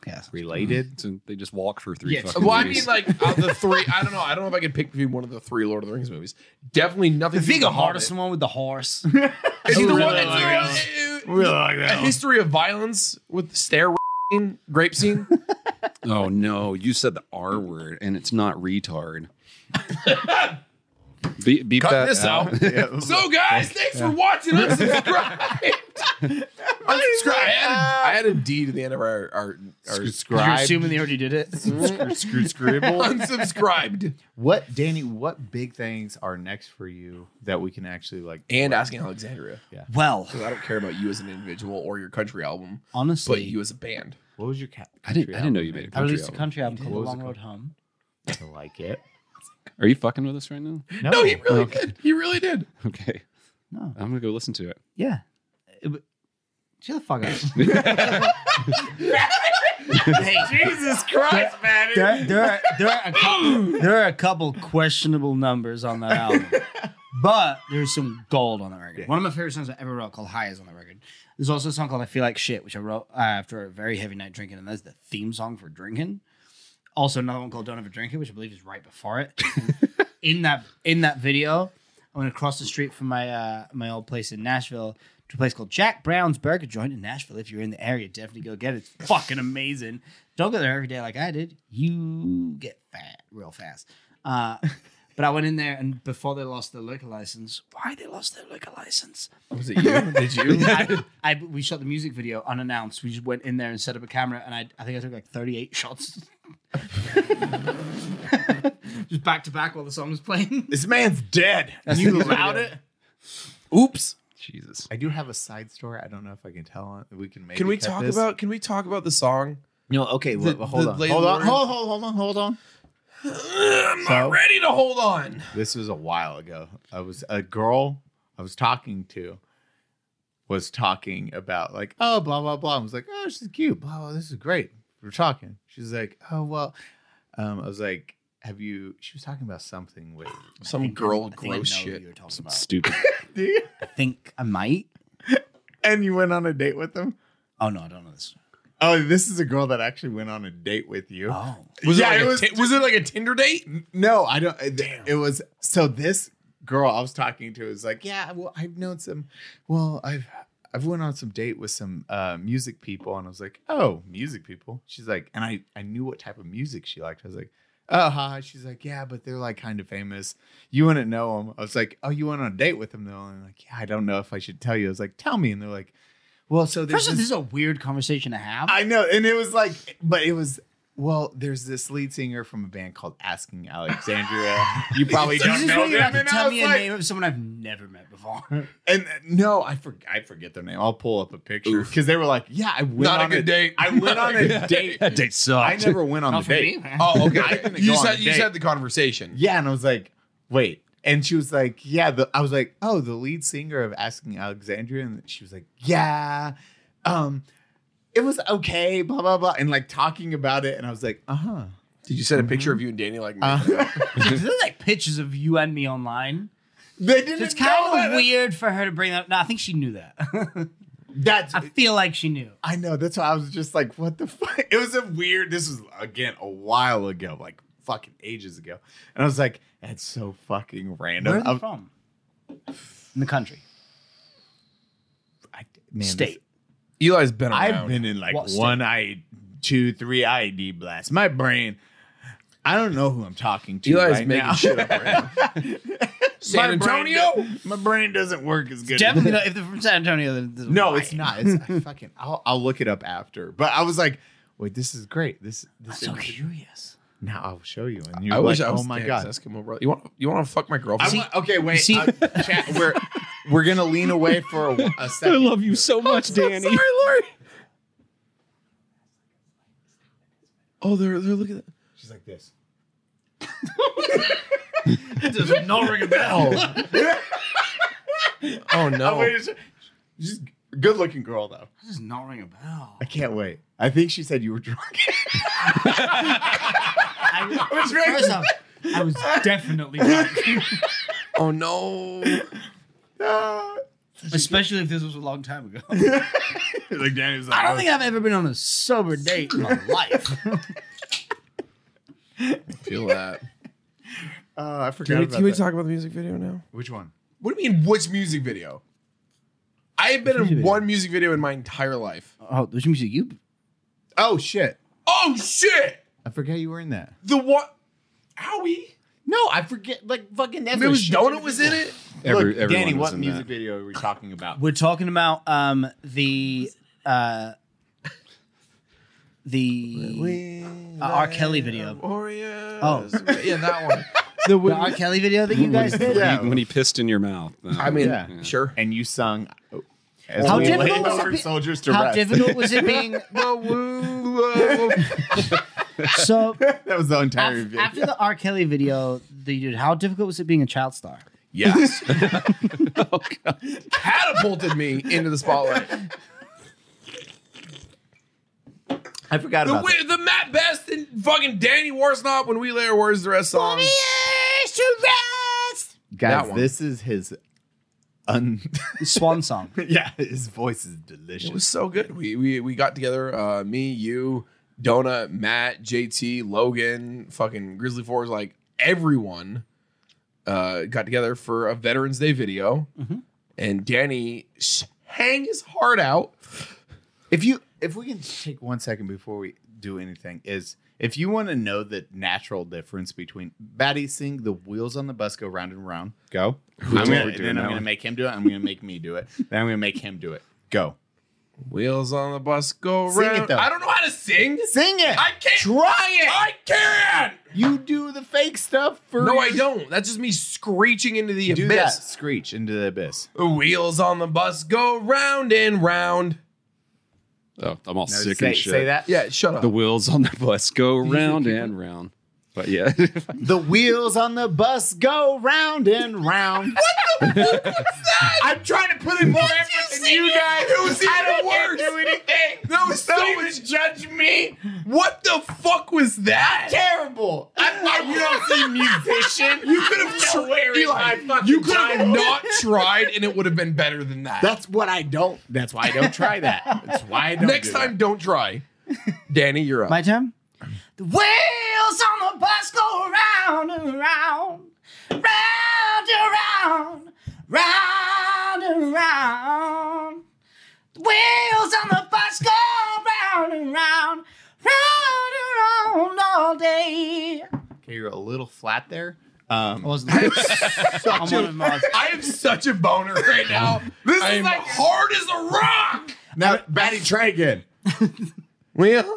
Yes. related. So they just walk for three Yes. fucking Well, I movies. mean, like uh, the three. I don't know. I don't know if I could pick between one of the three Lord of the Rings movies. Definitely nothing. The to do with Viggo The Hobbit. Mortensen one with the horse. Is he the really one like that's that uh, Really like that a one. history of violence with the stair scene, grape scene? Oh no, you said the R word, and it's not retard. Be, beep Cut that this out. Yeah. So, guys, thanks for watching. Unsubscribe. Unsubscribe. I added, I added D to the end of our our, our You're Subscribe. assuming they already did it. Screw scribble. unsubscribed. What, Danny? What big things are next for you that we can actually like? And asking Alexandria. Well, Because I don't care about you as an individual or your country album, honestly, but you as a band. What was your cat? I didn't. I didn't know you made a I country released a album. country album called What The was Long it Road Home. I like it. Are you fucking with us right now? No, No, he really Okay. did. He really did. Okay, No. I'm gonna go listen to it. Yeah. It w- Shut the fuck up. Hey, Jesus Christ, man! there, there, are, there, are a couple, there are a couple questionable numbers on that album, but there's some gold on the record. One of my favorite songs I ever wrote called "High" is on the record. There's also a song called "I Feel Like Shit," which I wrote uh, after a very heavy night drinking, and that's the theme song for drinking. Also, another one called "Don't Ever Drink It," which I believe is right before it. in that in that video, I went across the street from my uh, my old place in Nashville to a place called Jack Brown's Burger Joint in Nashville. If you're in the area, definitely go get it. It's fucking amazing. Don't go there every day like I did. You get fat real fast. Uh, but I went in there, and before they lost their liquor license, why they lost their liquor license? Was it you? Did you? I, I we shot the music video unannounced. We just went in there and set up a camera, and I I think I took like thirty-eight shots. Just back to back while the song was playing. This man's dead. And you allowed it. Oops. Jesus. I do have a side story. I don't know if I can tell it. We can make. Can we talk about? Can we talk about the song? No. Okay. The- well, hold the on. Lady Hold on. Lord? Hold, hold, hold on. Hold on. I'm not So? ready to hold on. This was a while ago. I was a girl I was talking to was talking about like, oh, blah, blah, blah. I was like, oh, she's cute. Blah, blah, this is great. We're talking. She's like, oh, well, um, I was like, have you, she was talking about something with, Some girl I think I gross know who shit. you're talking about. Stupid. I think I might. and you went on a date with them? Oh no, I don't know this. Oh, this is a girl that actually went on a date with you. Oh, Was Yeah, it like it a was- ti- was it like a Tinder date? No, I don't. It, it was so this girl I was talking to was like, yeah, well, I've known some. Well, I've I've went on some date with some uh, music people, and I was like, oh, music people. She's like, and I I knew what type of music she liked. I was like, oh, hi. She's like, yeah, but they're like kind of famous. You wouldn't know them. I was like, oh, you went on a date with them though, and I'm like, yeah, I don't know if I should tell you. I was like, tell me, and they're like, well, so there's first of all, this- this is a weird conversation to have. I know, and it was like, but it was. Well, there's this lead singer from a band called Asking Alexandria. You probably Is don't this know where you're them. about to And I tell was me a like- name of someone I've never met before? And uh, no, I forget. I forget their name. I'll pull up a picture Oof. because they were like, "Yeah, I went Not a on good date. I went on a date. That date sucked. I never went on Not the for date. me, man. Oh, okay. I didn't you go on said a you date. said the conversation. Yeah, and I was like, "Wait." And she was like, "Yeah." The, I was like, "Oh, the lead singer of Asking Alexandria," and she was like, "Yeah." Um, it was okay. Blah blah blah, and like talking about it, and I was like, "Uh huh." Did you send a picture of you and Danny like? Uh, There's like pictures of you and me online. they didn't. It's know kind that. of weird for her to bring that up. No, I think she knew that. That's I feel like she knew. I know. That's why I was just like, what the fuck? It was a weird, this was, again, a while ago, like fucking ages ago. And I was like, that's so fucking random. Where are I, they from? In the country. I, man, State. Eli's been this- around. I've been in like What state? one I, two, three I E D blasts. My brain, I don't know who I'm talking to Eli's right making now. shit up right now. San My brain Antonio. do- my brain doesn't work as good. Definitely not. If they're from San Antonio, then then No, why? it's not. It's I fucking. I'll, I'll look it up after. But I was like, wait, this is great. This, I'm this. so is- curious. Now I'll show you. And you're I like, wish I was oh my Dan's god. Eskimo brother. You want you want to fuck my I girlfriend? want, okay, wait. see- uh, chat, we're we're gonna lean away for a, a I second. love you so much, Danny. Sorry, Lori. Oh, they're they're looking at. She's like this. It does not ring a bell. Oh Oh, no. wait, it's- she's a good-looking girl though. That does not ring a bell. I can't wait. I think she said you were drunk. I, What's right? first off, I was definitely drunk. Oh no. Uh, Especially if this was a long time ago. Like Danny was like, I don't think I've ever been on a sober date in my life. Feel that. Oh, I forgot Can we, about can we that. talk about the music video now? Which one? What do you mean, which music video? I have been Which in music one music video in my entire life. Oh, which music you? Oh shit! Oh shit! I forget you were in that. The what? Howie? No, I forget. Like fucking. That's There what was shit Donut you was did. in it. Every, Look, everyone Danny, was what in music that. video are we talking about? We're talking about um the uh the uh, R. Kelly video. Warriors. Oh. Yeah, that one. The R. Kelly video that you guys did. Yeah. When he pissed in your mouth. Uh, I mean, Yeah. sure. And you sung. oh, as How we difficult laid was it our be- soldiers to How rest. difficult was it being? So That was the entire af- video. after the R. Kelly video that you did, how difficult was it being a child star? Yes. Catapulted me into the spotlight. I forgot The, about wi- the Matt Best and fucking Danny Warsnop when we lay our words the rest song. that. that Guys, one. this is his un. The Swan song. Yeah, his voice is delicious. It was so good. We we we got together, uh, me, you, Donut, Matt, J T, Logan, fucking Grizzly Fours, like everyone uh, got together for a Veterans Day video. And Danny sang his heart out. If you, if we can take one second before we do anything, is if you want to know the natural difference between Batty sing "The Wheels on the Bus Go Round and Round." Go. I'm what gonna, we're doing then I'm now. gonna make him do it. I'm gonna make me do it. Then I'm gonna make him do it. Go. Wheels on the bus go Sing it, round. though. I don't know how to sing. Sing it. I can't. Try it. I can't. You do the fake stuff for. No, I don't. That's just me screeching into the Do that. abyss. Screech into the abyss. The wheels on the bus go round and round. Oh, I'm all No, sick say, and shit. say that. Yeah, shut up. The wheels on the bus go round and round. But yeah. The wheels on the bus go round and round. What the fuck was that? I'm trying to put in more effort than you guys. It was even I don't worse. get to do anything. That was so Don't much. even judge me. What the fuck was that? Terrible. I'm not, you don't see musician. You could have Nowhere tried. in my fucking You could have childhood. not tried, and it would have been better than that. That's what I don't. That's why I don't try that. That's why I don't. Next do time, that. don't try. Danny, you're up. My turn? The wheels on the bus go round and round, round and round, round and round. The wheels on the bus go round and round, round and round all day. Okay, you're a little flat there. Um, I wasn't. I'm one of Mars. I am such a boner right now. This I is am like- hard as a rock. now, Batty, try again. Well,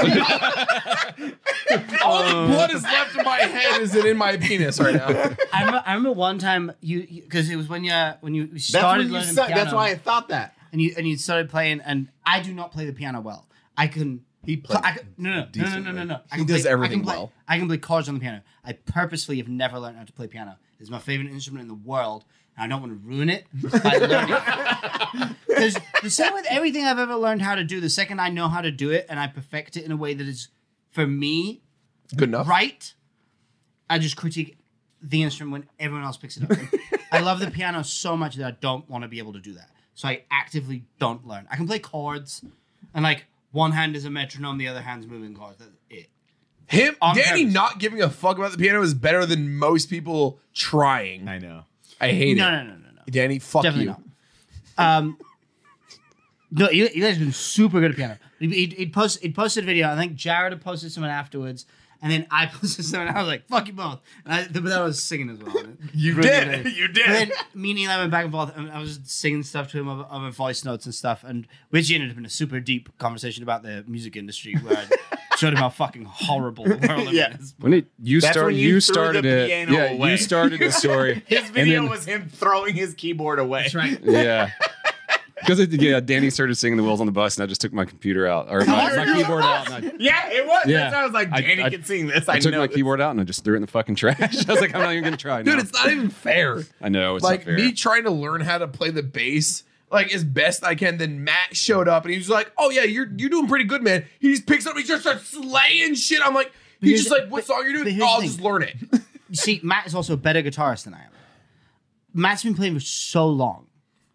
all the blood is left in my head is it in my penis right now. I remember, I remember one time you because it was when you when you That's, started when you learning suck. piano. That's why I thought that. and you and you started playing, and I do not play the piano well. I can. He played I can, no, no, no, no, no, no, no, no. I He can does play, everything I can play, well. I can play chords on the piano. I purposefully have never learned how to play piano. It's my favorite instrument in the world, and I don't want to ruin it by learning it. Because the same with everything I've ever learned how to do, the second I know how to do it and I perfect it in a way that is, for me, Good enough. right, I just critique the instrument when everyone else picks it up. I love the piano so much that I don't want to be able to do that. So I actively don't learn. I can play chords, and like one hand is a metronome, the other hand's moving chords. That's it. Him, On Danny, purpose. not giving a fuck about the piano is better than most people trying. I know. I hate No, it. no, no, no, no. Danny, fuck Definitely you. not. Um, no, you, you guys have been super good at piano. He'd, he'd, he'd, post, he'd posted a video. I think Jared had posted something afterwards. And then I posted something. And I was like, fuck you both. And I, but I was singing as well. You Really did. did. You And then did. me and Eli went back and forth. And I was singing stuff to him of, of voice notes and stuff. And which ended up in a super deep conversation about the music industry where I showed him how fucking horrible the world Yeah. is. When it you That's started, when you you, threw started the it. piano Yeah, away. you started the story. His video and then- was him throwing his keyboard away. That's right. Yeah. Because yeah, Danny started singing the wheels on the bus, and I just took my computer out or my, my keyboard out, and I, Yeah, it was. Yeah. That's why I was like, I- Danny I- can sing this. I, I took know my this. keyboard out and I just threw it in the fucking trash. I was like, I'm not even gonna try. Dude, now. it's not even fair. I know it's like not fair. me trying to learn how to play the bass like as best I can. Then Matt showed up and he was like, "Oh yeah, you're you're doing pretty good, man." He just picks up, he just starts slaying shit. I'm like, he's here's just the- like, "What but- song you're but doing?" here's Oh, the I'll thing. just learn it. You see, Matt is also a better guitarist than I am. Matt's been playing for so long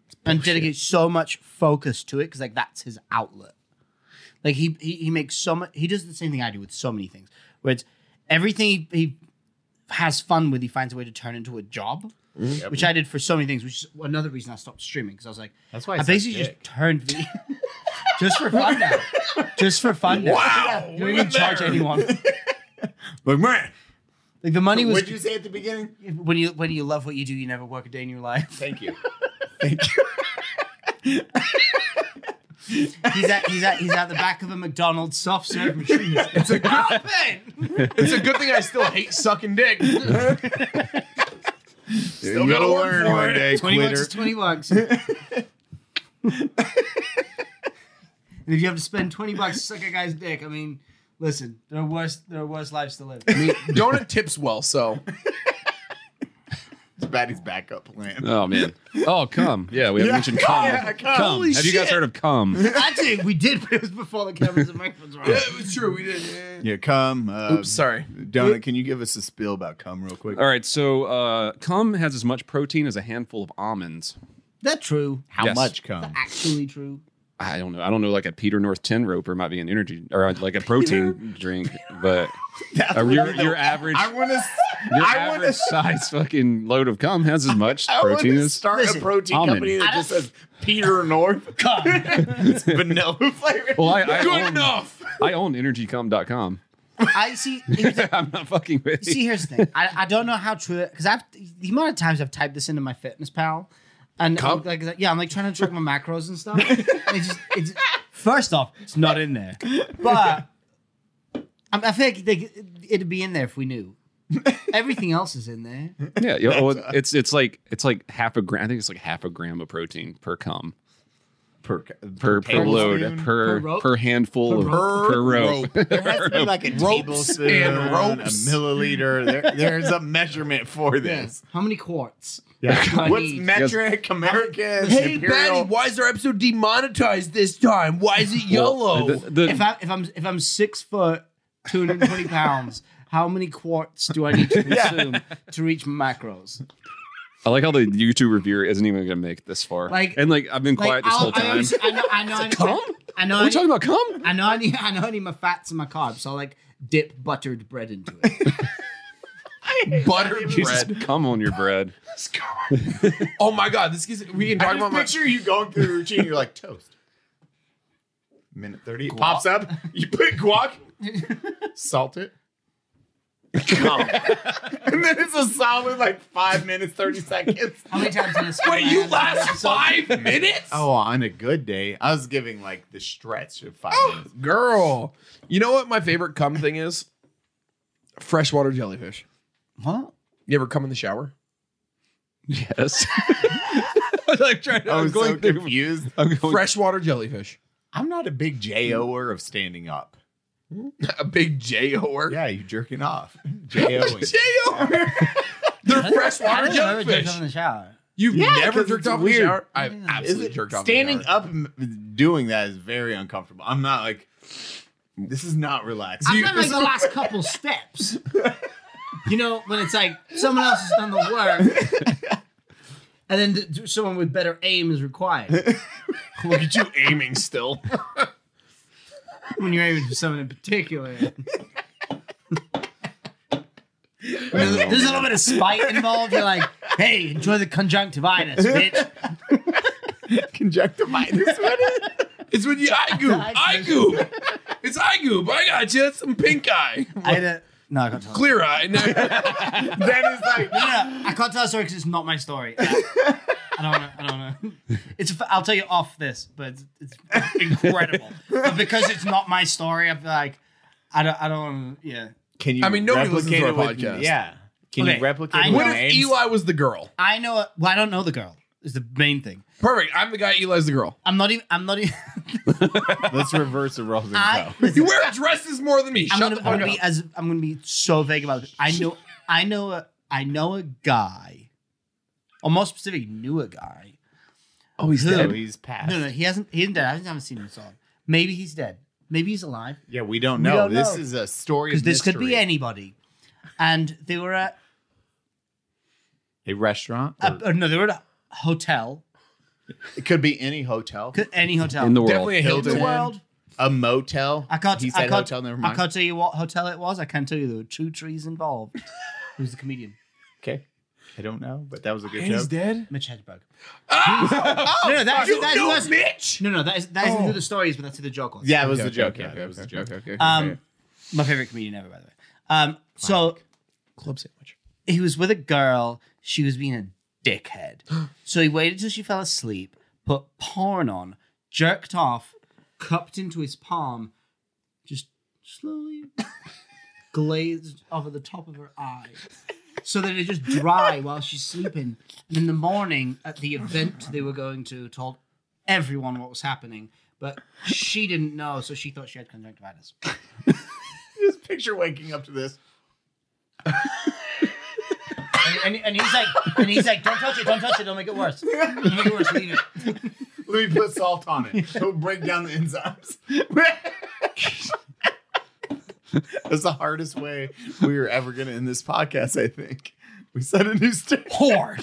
and dedicate so much focus to it because like that's his outlet. Like he, he he makes so much. He does the same thing I do with so many things, where it's everything he, he has fun with. He finds a way to turn into a job, mm-hmm. which I did for so many things. Which is another reason I stopped streaming because I was like, that's why I basically just turned video just for fun now, just for fun. Now. Wow, you don't even charge anyone. Like man, like the money was. What did you say at the beginning? When you when you love what you do, you never work a day in your life. Thank you, thank you. He's at he's at he's at the back of a McDonald's soft serve machine. It's a good thing. It's a good thing I still hate sucking dick. Still You'll gotta learn one day, Twenty quitter. bucks is twenty bucks. And if you have to spend twenty bucks to suck a guy's dick, I mean, listen, there are worse there are worse lives to live. I mean, donut tips well, so It's Batty's backup plan. Oh man. Oh, cum. Yeah, we haven't mentioned cum. Yeah, cum. Cum. Holy Have you guys shit. heard of cum? Actually, we did, but it was before the cameras and microphones were on. yeah, it was true. We did. Yeah. Yeah, cum. Uh, Oops, sorry. Donut, can you give us a spiel about cum real quick? All right, so uh, cum has as much protein as a handful of almonds. That's true. How Yes. much cum? Actually true. I don't know. I don't know. Like a Peter North tin roper might be an energy or like a protein drink, but uh, your your average I want to. your I want average to. size fucking load of cum has as much I want protein to as start Listen, a protein almond. company that just says Peter North. Come. It's vanilla flavor. Well, I, I Good own, enough. I own energy cum dot com. I see. here's the- I'm not fucking with you. See, here's the thing. I, I don't know how true it because I've the amount of times I've typed this into my Fitness Pal, and I'm like yeah, I'm like trying to track my macros and stuff. And it's just it's first off, it's not in there, but I, I feel like they, it'd be in there if we knew. Everything else is in there. Yeah, you know, it's it's like it's like half a gram. I think it's like half a gram of protein per cum. Per, Per, per load, tablespoon? per Per rope? per handful, Per of, per rope. rope. There has to be like a Ropes tablespoon, and ropes. a milliliter. There, there's a measurement for this. How many quarts? Yeah. do I What's need? metric, American, Hey, imperial? Batty, why is our episode demonetized this time? Why is it yellow? Well, the- the- If I if I'm if I'm six foot, two hundred twenty pounds, how many quarts do I need to consume to reach my macros? I like how the YouTube reviewer isn't even going to make it this far. Like- and like I've been quiet this I'll- whole I, time. always- I know I know I need, cum? I know Are I we need, talking about cum? I know I need I know I need my fats and my carbs, so I'll like dip buttered bread into it. Buttered You just bread. cum on your bread. Oh my god, this gives we can I talk just about my picture you going through the routine. You're like toast. Minute thirty. It pops up. You put guac. Salt it. Cum. And then it's a solid like five minutes, thirty seconds. How many times in this? Wait, you last five minutes? Oh, on a good day, I was giving like the stretch of five minutes. Girl. You know what my favorite cum thing is? Freshwater jellyfish. What? You ever come in the shower? Yes. I was like trying to, I I'm was going so through. confused. I'm going, Freshwater jellyfish. I'm not a big J O-er of standing up. A big J O-er. Yeah, you jerking off. J O-ing. J O-er. They're I freshwater don't ever jerk jellyfish. off in the shower. You've Yeah, never 'cause jerked it's off in the weird. shower? I've Is absolutely Is it- jerked off in the standing shower. up and doing that is very uncomfortable. I'm not like, this is not relaxed. I've You- done like the last couple steps. You know, when it's like someone else has done the work, and then th- th- someone with better aim is required. Look at you aiming still. When you're aiming for someone in particular. There's, there's a little bit of spite involved. You're like, hey, enjoy the conjunctivitis, bitch. Conjunctivitis. What is it? It's when you eye goop. Eye goop. It's eye goop. I got you. It's some pink eye. I had a, no, I can't tell. Clear eye. No. That is like, No, no, I can't tell a story because it's not my story. I don't want to. I don't know. It's. a f- I'll tell you off this, but it's, it's incredible. But because it's not my story, I feel like I don't. I don't. wanna- Yeah. can you I mean, nobody listens replicate to our it with- podcast. Yeah. Can Okay, you replicate I it know- with What if names? Eli was the girl? I know. A, well, I don't know the girl. Is the main thing. Perfect. I'm the guy. Eli's the girl. I'm not even. I'm not even. Let's reverse the roles and I, go. You wear dresses more than me. I'm Shut gonna, the I'm fuck gonna up. be as. I'm gonna be so vague about it. I know. I know a. I know a guy. Or more specifically, knew a guy. Oh, he's Who- So he's passed. No, no, he hasn't. He isn't dead. I haven't seen him song. Maybe he's dead. Maybe he's alive. Yeah, we don't We know. don't this know. is a story Because of this could be mystery. anybody. And they were at A restaurant? a, uh, no, they were at a hotel, It could be any hotel, Could- Any hotel in the world. Definitely a in Hilton. the world. a motel. I can't. He I said can't, hotel. Never I mind. can't tell you what hotel it was. I can tell you there were two trees involved. Who's the comedian? Okay, I don't know, but that was a good And he's joke. dead. Mitch Hedberg. Oh, no, no, that is, you that is, know that's- Mitch. No, no, that is that isn't Oh. who the story is, but that's who the joke was. Yeah, it was Okay, the joke. okay, Yeah, okay, that was the okay, joke. okay, okay, okay. Um, my favorite comedian ever, by the way. Um, so Club sandwich. he was with a girl. She was being a dickhead. So he waited till she fell asleep, put porn on, jerked off, cupped into his palm, just slowly glazed over the top of her eye, so that it just dry while she's sleeping. And in the morning, at the event they were going to, told everyone what was happening, but she didn't know, so she thought she had conjunctivitis. Just picture waking up to this. And, and, and he's like, and he's like, don't touch it, don't touch it, don't make it worse. Don't make it worse, leave it. Let me put salt on it. It'll break down the enzymes. That's the hardest way we were ever going to end this podcast, I think. We set a new standard. Hard.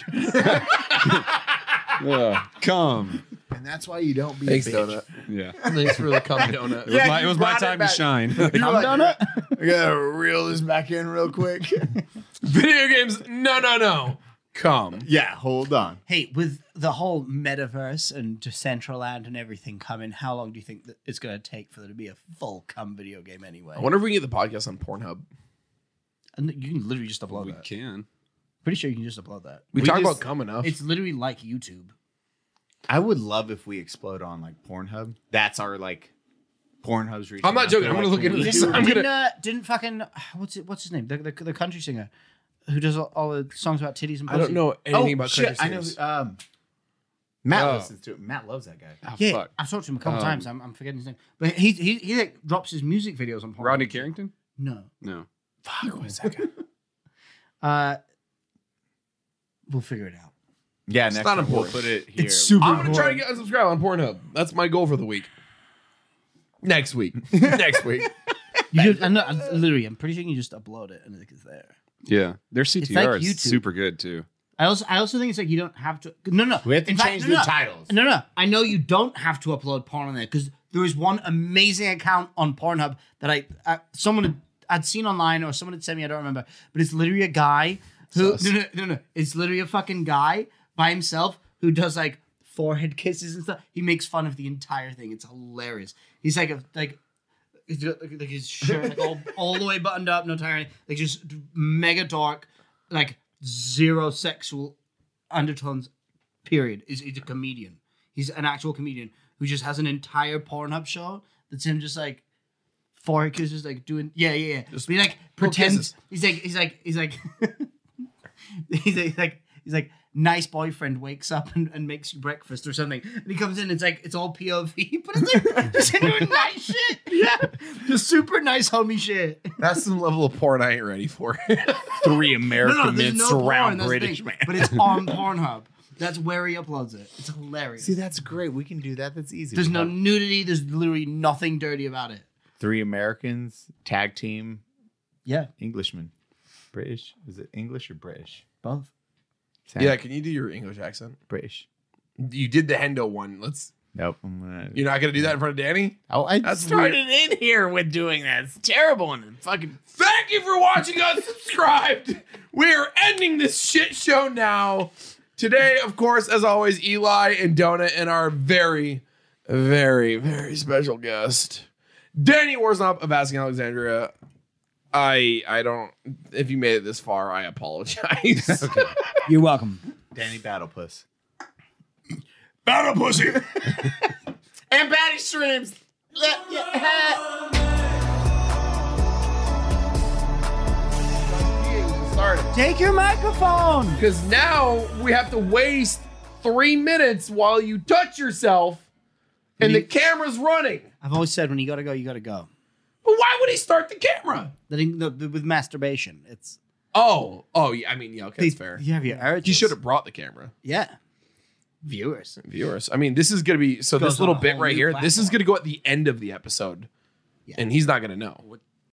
Uh, come. And that's why you don't be Thanks, a bitch. Donut. Yeah. Thanks for the cum donut. It was Yeah, my, you it was my brought it time to back. shine. You're like, I gotta reel this back in real quick. Video games. No, no, no. Cum. Yeah, hold on. Hey, with the whole metaverse and Decentraland and everything coming, how long do you think that it's going to take for there to be a full cum video game anyway? I wonder if we can get the podcast on Pornhub. And you can literally just upload we that. can. Pretty sure you can just upload that. We, We talk just- about cum enough. It's literally like YouTube. I would love if we explode on like Pornhub. That's our like Pornhub's reaching. I'm not out joking. to, I'm gonna like, look into community. this. I'm didn't, gonna- uh, didn't fucking what's it? What's his name? The, the, the country singer who does all, all the songs about titties and I pussy. don't know anything Oh about shit! country I know. singers. Um, Matt Oh. listens to it. Matt loves that guy. Oh, Yeah, fuck. I've talked to him a couple Um, times. I'm, I'm forgetting his name, but he he he like drops his music videos on Pornhub. Rodney Carrington? No. No. Fuck, what's that guy? Uh, we'll figure it out. Yeah, It's next not time we'll important. put it here. It's super. I'm gonna try to important. get unsubscribed on Pornhub. That's my goal for the week. Next week. Next week. You just, I know, I, literally, I'm pretty sure you can just upload it and it's there. Yeah. Their C T R like is YouTube. super good too. I also, I also think it's like you don't have to. No, no, We have to In fact, change no, the no. titles. No, no, I know you don't have to upload porn on there because there was one amazing account on Pornhub that I, I someone had, I'd seen online or someone had sent me. I don't remember, but it's literally a guy who. Sus. No, no, no, no. It's literally a fucking guy by himself who does like forehead kisses and stuff. He makes fun of the entire thing. It's hilarious. He's like a like. He's got like, like his shirt like all, all the way buttoned up, no tie, like just mega dark, like zero sexual undertones. Period. Is he's a comedian. He's an actual comedian who just has an entire Pornhub show that's him just like forehead kisses, like doing yeah yeah yeah. Just But he like little pretends. kisses. He's like he's like he's like he's like, like he's like nice boyfriend wakes up and, and makes you breakfast or something, and he comes in and it's like it's all P O V, but it's like just him doing nice shit. Yeah, just super nice homie shit. That's some level of porn I ain't ready for. Three No, American no, there's men no surround porn, that's the British thing. man. But it's on Pornhub. That's where he uploads it. It's hilarious. See, that's great. We can do that. That's easy. There's We no have nudity. There's literally nothing dirty about it. three Americans tag team Yeah, Englishmen. British? Is it English or British? both. Sam? Yeah, can you do your English accent? British. You did the Hendo one. Let's. Nope. I'm gonna. You're not gonna do that in front of Danny? Oh, I That's started in here with doing that. It's terrible and fucking. Thank you for watching Unsubscribed. We are ending this shit show now. Today, of course, as always, Eli and Donut and our very, very, very special guest, Danny Warsnop of Asking Alexandria. I I don't. If you made it this far, I apologize. Okay. You're welcome. Danny Battlepuss. Battle pussy. And Batty Streams. Started. Take your microphone. Because now we have to waste three minutes while you touch yourself, and the camera's running. I've always said when you gotta go, you gotta go. But why would he start the camera? The thing- the- the- with masturbation, it's Oh, oh, yeah. I mean, yeah, okay, that's fair. You have your urges. You should have brought the camera. Yeah. Viewers. Viewers. I mean, this is gonna be so. Goes This little on a bit whole right new here. This is platform. gonna go at the end of the episode, Yeah. and he's not gonna know.